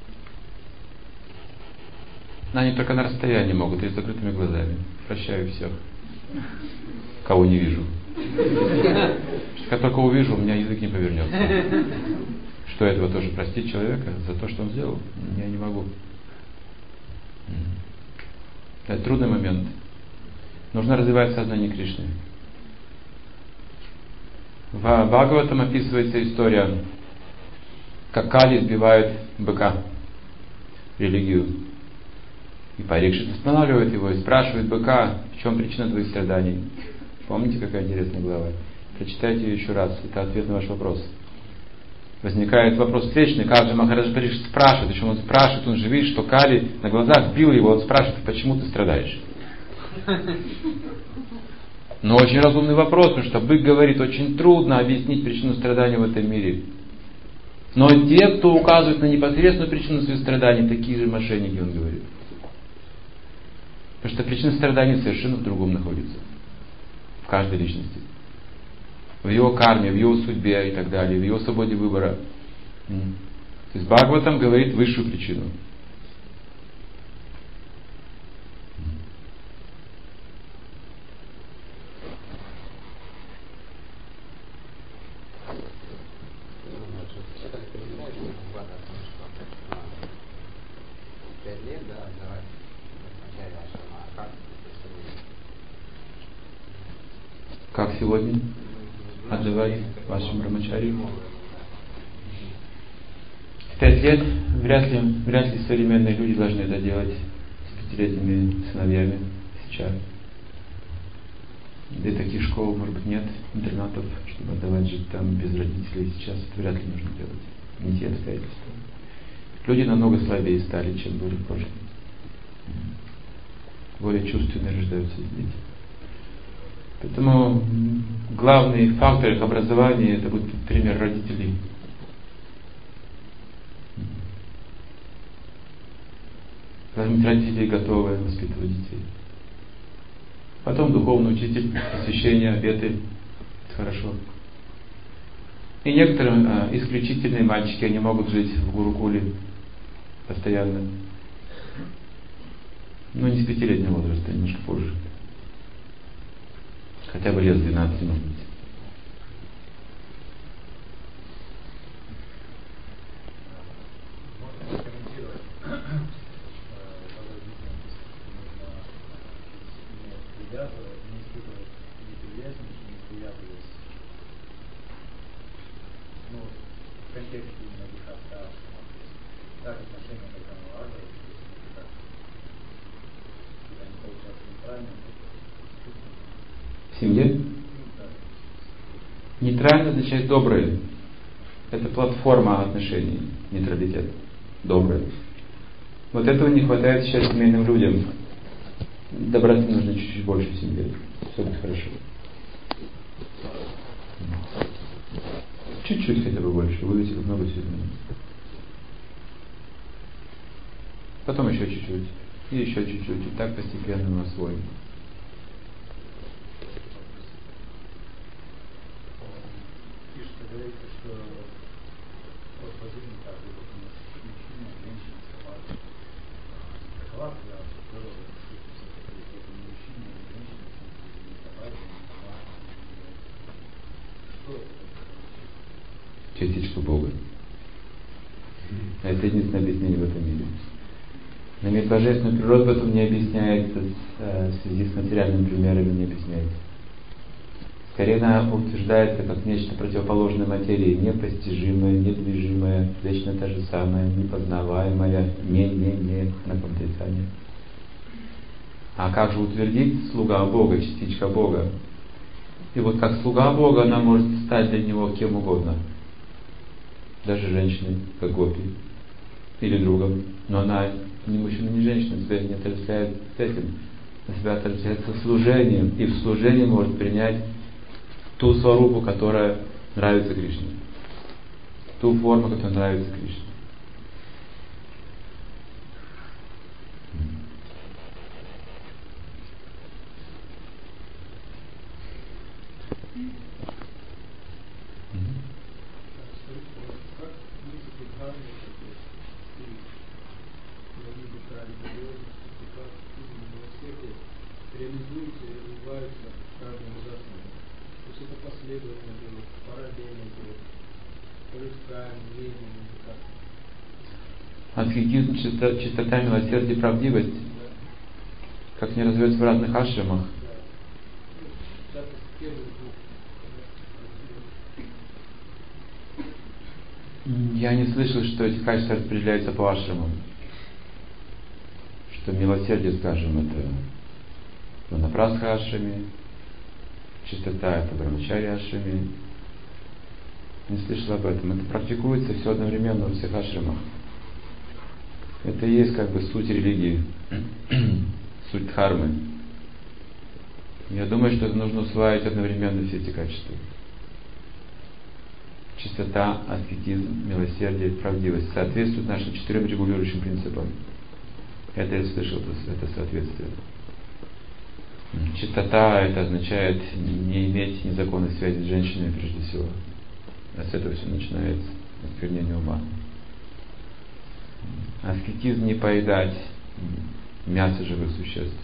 Speaker 4: Они только на расстоянии могут, или с закрытыми глазами. Прощаю всех, кого не вижу. Как только увижу, у меня язык не повернется. Что этого тоже простить человека за то, что он сделал? Я не могу. Это трудный момент. Нужно развивать сознание Кришны. В Бхагаватам описывается история, как Кали избивает быка, религию. И Парикшит останавливает его и спрашивает быка, в чем причина твоих страданий. Помните, какая интересная глава? Прочитайте ее еще раз, это ответ на ваш вопрос. Возникает вопрос встречный, как же Махарадж Парикшит спрашивает, причем он спрашивает, он же видит, что Кали на глазах сбил его, он спрашивает, почему ты страдаешь? Но очень разумный вопрос, потому что бык говорит, очень трудно объяснить причину страдания в этом мире. Но те, кто указывает на непосредственную причину своих страданий, такие же мошенники, он говорит. Потому что причина страданий совершенно в другом находится. В каждой личности. В его карме, в его судьбе и так далее, в его свободе выбора. То есть Бхагаватам говорит высшую причину. Как сегодня отдавать вашим брамачари? В 5 лет вряд ли современные люди должны это делать с 5-летними сыновьями сейчас. Да и таких школ, может быть, нет, интернатов, чтобы отдавать жить там без родителей. Сейчас это вряд ли нужно делать. Не те обстоятельства. Люди намного слабее стали, чем были в прошлом. Более чувственные рождаются дети. Поэтому главный фактор их образования — это будет пример родителей. Должны быть родители готовы воспитывать детей. Потом духовный учитель, посвящение, обеты. Хорошо. И некоторые исключительные мальчики, они могут жить в Гурукуле постоянно. Но не с 5-летнего возраста, а немножко позже. Хотя бы лет с 12, может быть. В семье? Нейтрально означает доброе. Это платформа отношений, нейтралитет. Доброе. Вот этого не хватает сейчас семейным людям. Доброты нужно чуть-чуть больше в семье. Все будет хорошо. Чуть-чуть хотя бы больше. Вы видите, как много всего. Потом еще чуть-чуть. И еще чуть-чуть. И так постепенно мы освоим. Частичка Бога. Это единственное объяснение в этом мире. Но иметь божественную природу в этом не объясняется, в связи с материальными примерами не объясняется. Скорее она утверждается как нечто противоположное материи, непостижимое, недвижимое, вечно то же самое, непознаваемое, не на отрицание. А как же утвердить слуга Бога, частичка Бога? И вот как слуга Бога она может стать для него кем угодно. Даже женщиной, как Гопи, или другом. Но она ни мужчина, ни женщина себя не отождествляет с этим. Она себя отождествляет со служением. И в служении может принять ту сварупу, которая нравится Кришне. Ту форму, которая нравится Кришне.
Speaker 3: Реализуются и развиваются в каждом из асанов. То есть это последовательно делать, параллельно делать, рывками, медленно, как.
Speaker 4: Аскетизм, чистота, милосердие, правдивость, как не развивается в разных ашрамах. Я не слышал, что эти качества распределяются по ашрамам. Что милосердие, скажем, это в Ванапрастха ашраме, чистота это в Брамачари ашраме. Не слышал об этом. Это практикуется все одновременно во всех ашрамах. Это и есть как бы суть религии, суть дхармы. Я думаю, что нужно усваивать одновременно все эти качества. Чистота, аскетизм, милосердие, правдивость соответствуют нашим 4 регулирующим принципам. Это я слышал, это соответствие. Чистота это означает не иметь незаконной связи с женщинами прежде всего. А с этого все начинается, осквернение ума. Аскетизм не поедать мясо живых существ.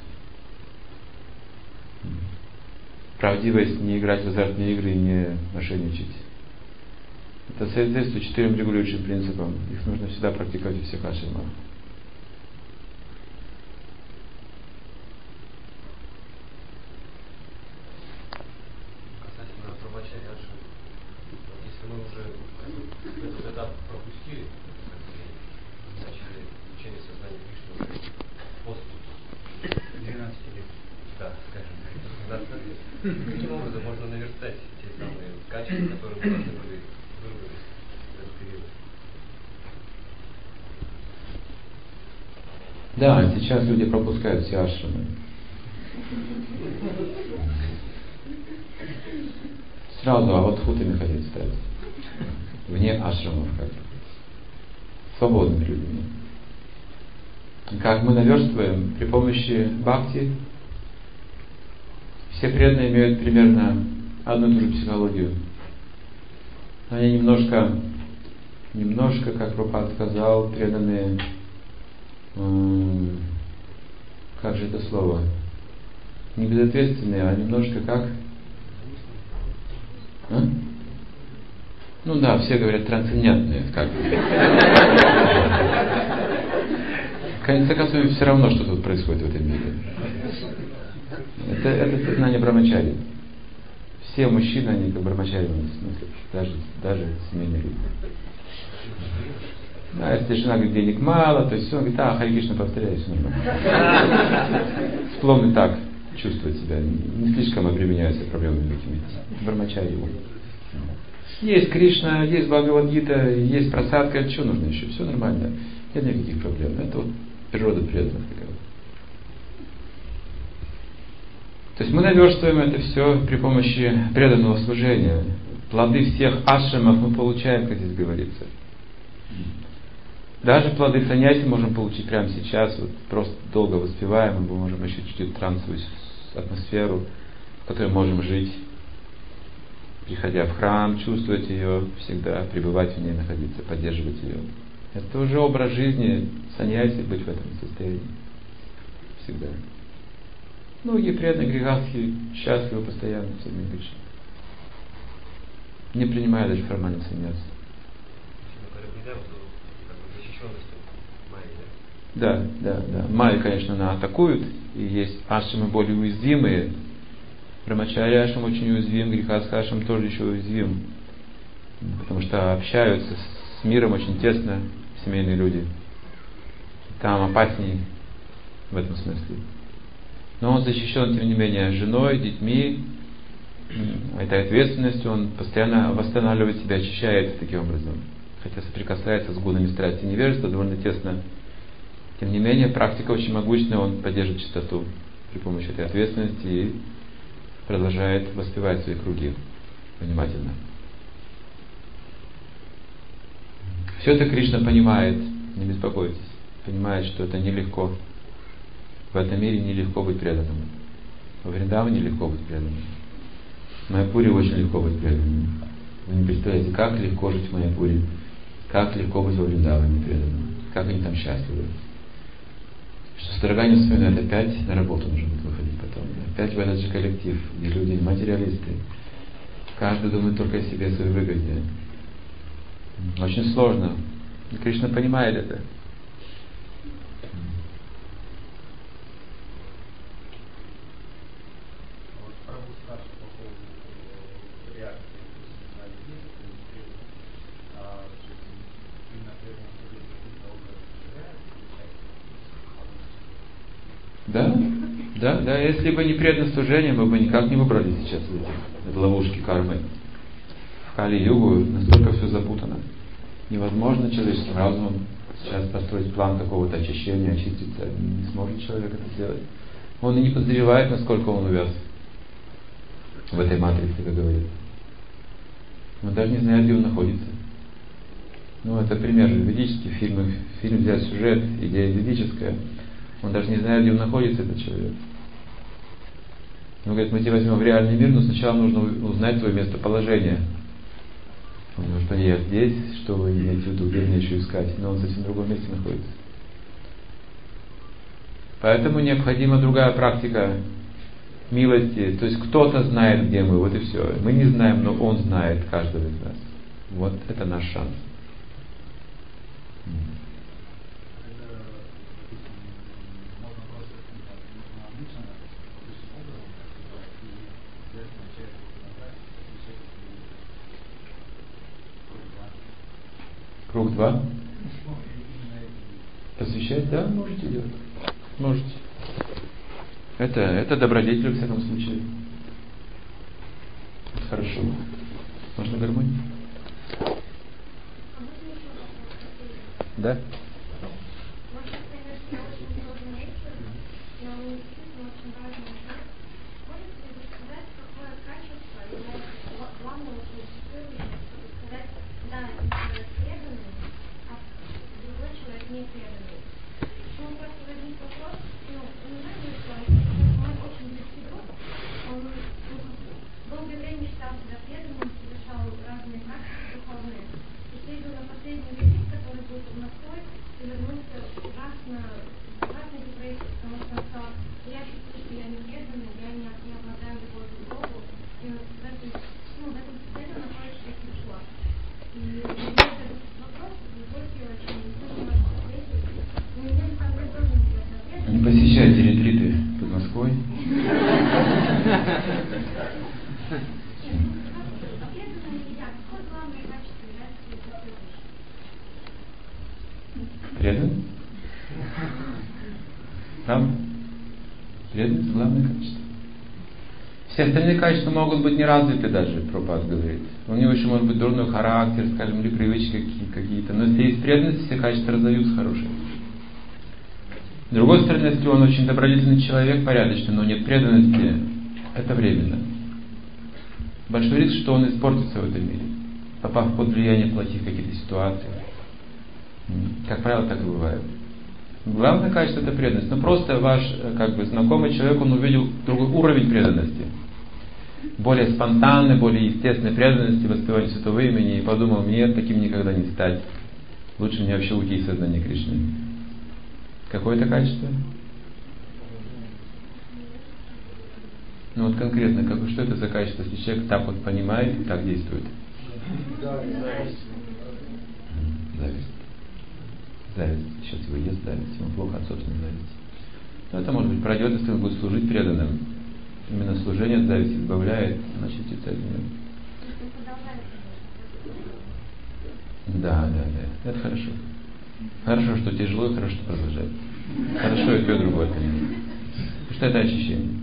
Speaker 4: Правдивость не играть в азартные игры и не мошенничать. Это соответствует 4 регулирующим принципам. Их нужно всегда практиковать во всех ашрамах.
Speaker 3: Каким образом можно наверстать те самые качества, которые мы должны были выработать в этот период?
Speaker 4: Да, сейчас люди пропускают все ашрамы. Сразу аватхутами хотят стать. Вне ашрамов как бы. Свободными людьми. Как мы наверстываем при помощи бхакти, все преданные имеют примерно одну и ту же психологию. Они немножко, как Прабхупада сказал, преданные, как же это слово, не безответственные, а немножко как? А? Ну да, все говорят трансцендентные, как бы. В конце концов, все равно, что тут происходит в этом мире. Это сознание брамачари. Все мужчины, они как брамачари, в смысле, даже семейные люди. А если жена говорит, денег мало, то есть он говорит, Хари Кришна, повторяй, все нормально. Склонны так чувствовать себя, не слишком обременяются проблемами этими. Брамачари. Есть Кришна, есть Бхагавад-гита, есть просадка, что нужно еще? Все нормально, нет никаких проблем. Это вот природа преданных такая. То есть мы наверстываем это все при помощи преданного служения. Плоды всех ашрамов мы получаем, как здесь говорится. Даже плоды саньяси можем получить прямо сейчас, вот просто долго воспеваем, мы можем ощутить трансовую атмосферу, в которой можем жить, приходя в храм, чувствовать ее всегда, пребывать в ней, находиться, поддерживать ее. Это уже образ жизни саньяси, быть в этом состоянии всегда. Многие преданные грехастхи счастливы постоянно в Сознании Кришны, не принимая даже формально саньяс. Да. Майя, конечно, она атакует, и есть ашрамы более уязвимые. Брамачари ашрам очень уязвим, грехастха ашрам тоже еще уязвим, потому что общаются с миром очень тесно семейные люди. Там опаснее в этом смысле. Но он защищен, тем не менее, женой, детьми, этой ответственностью, он постоянно восстанавливает себя, очищается таким образом. Хотя соприкасается с гунами страсти и невежества довольно тесно. Тем не менее, практика очень могущественная, он поддерживает чистоту при помощи этой ответственности и продолжает воспевать свои круги внимательно. Все это Кришна понимает, не беспокойтесь, понимает, что это нелегко. В этом мире нелегко быть преданным. Во Вриндаване нелегко быть преданным. В Майяпуре очень легко быть преданным. Вы не представляете, как легко жить в Майяпуре, как легко быть во Вриндаване преданным, как они там счастливы. Что страдания вспоминают, опять на работу нужно будет выходить потом. Опять в этот же коллектив, где люди материалисты. Каждый думает только о себе, о своей выгоде. Очень сложно. И Кришна понимает это. Да, если бы не преданное служение, мы бы никак не выбрались сейчас из ловушки кармы. В Кали-югу настолько все запутано. Невозможно человеческим разумом сейчас построить план какого-то очищения, очиститься. Не сможет человек это сделать. Он и не подозревает, насколько он увяз в этой матрице, как говорится. Он даже не знает, где он находится. Это пример же ведический фильм. Фильм взять сюжет, идея ведическая. Он даже не знает, где он находится, этот человек. Он говорит, мы тебя возьмем в реальный мир, но сначала нужно узнать твое местоположение. Он говорит, что я здесь, что вы имеете в виду, где мне еще искать, но он совсем в другом месте находится. Поэтому необходима другая практика милости. То есть кто-то знает, где мы, вот и все. Мы не знаем, но он знает каждого из нас. Вот это наш шанс. Круг 2. Посвящать? Да, можете делать. Можете. Это добродетель, в всяком случае. Хорошо. Можно гармонию? Да? Не посещайте ретриты под Москвой. Преданность? Правда? Преданность — главное качество. Все остальные качества могут быть не развиты даже, Прабхупада говорит. У него еще может быть дурной характер, скажем, или привычки какие-то. Но если есть преданность, все качества разовьются хорошие. С другой стороны, если он очень добродетельный человек, порядочный, но нет преданности, это временно. Большой риск, что он испортится в этом мире, попав под влияние плохих каких-то ситуаций. Как правило, так и бывает. Главное качество — это преданность. Но просто ваш знакомый человек, он увидел другой уровень преданности. Более спонтанной, более естественной преданности, воспеванию святого имени, и подумал: нет, таким никогда не стать. Лучше мне вообще уйти из сознания Кришны. Какое это качество? Ну вот конкретно, что это за качество, если человек так вот понимает и так действует? Зависть. Сейчас его ест зависть. Ему плохо от собственной зависти. Но это, может быть, пройдет, если он будет служить преданным. Именно служение от зависти избавляет, очистится от нее. Да. Это хорошо. Хорошо, что тяжело, и хорошо, что продолжает. Хорошо и то, и другое, конечно. Потому что это очищение.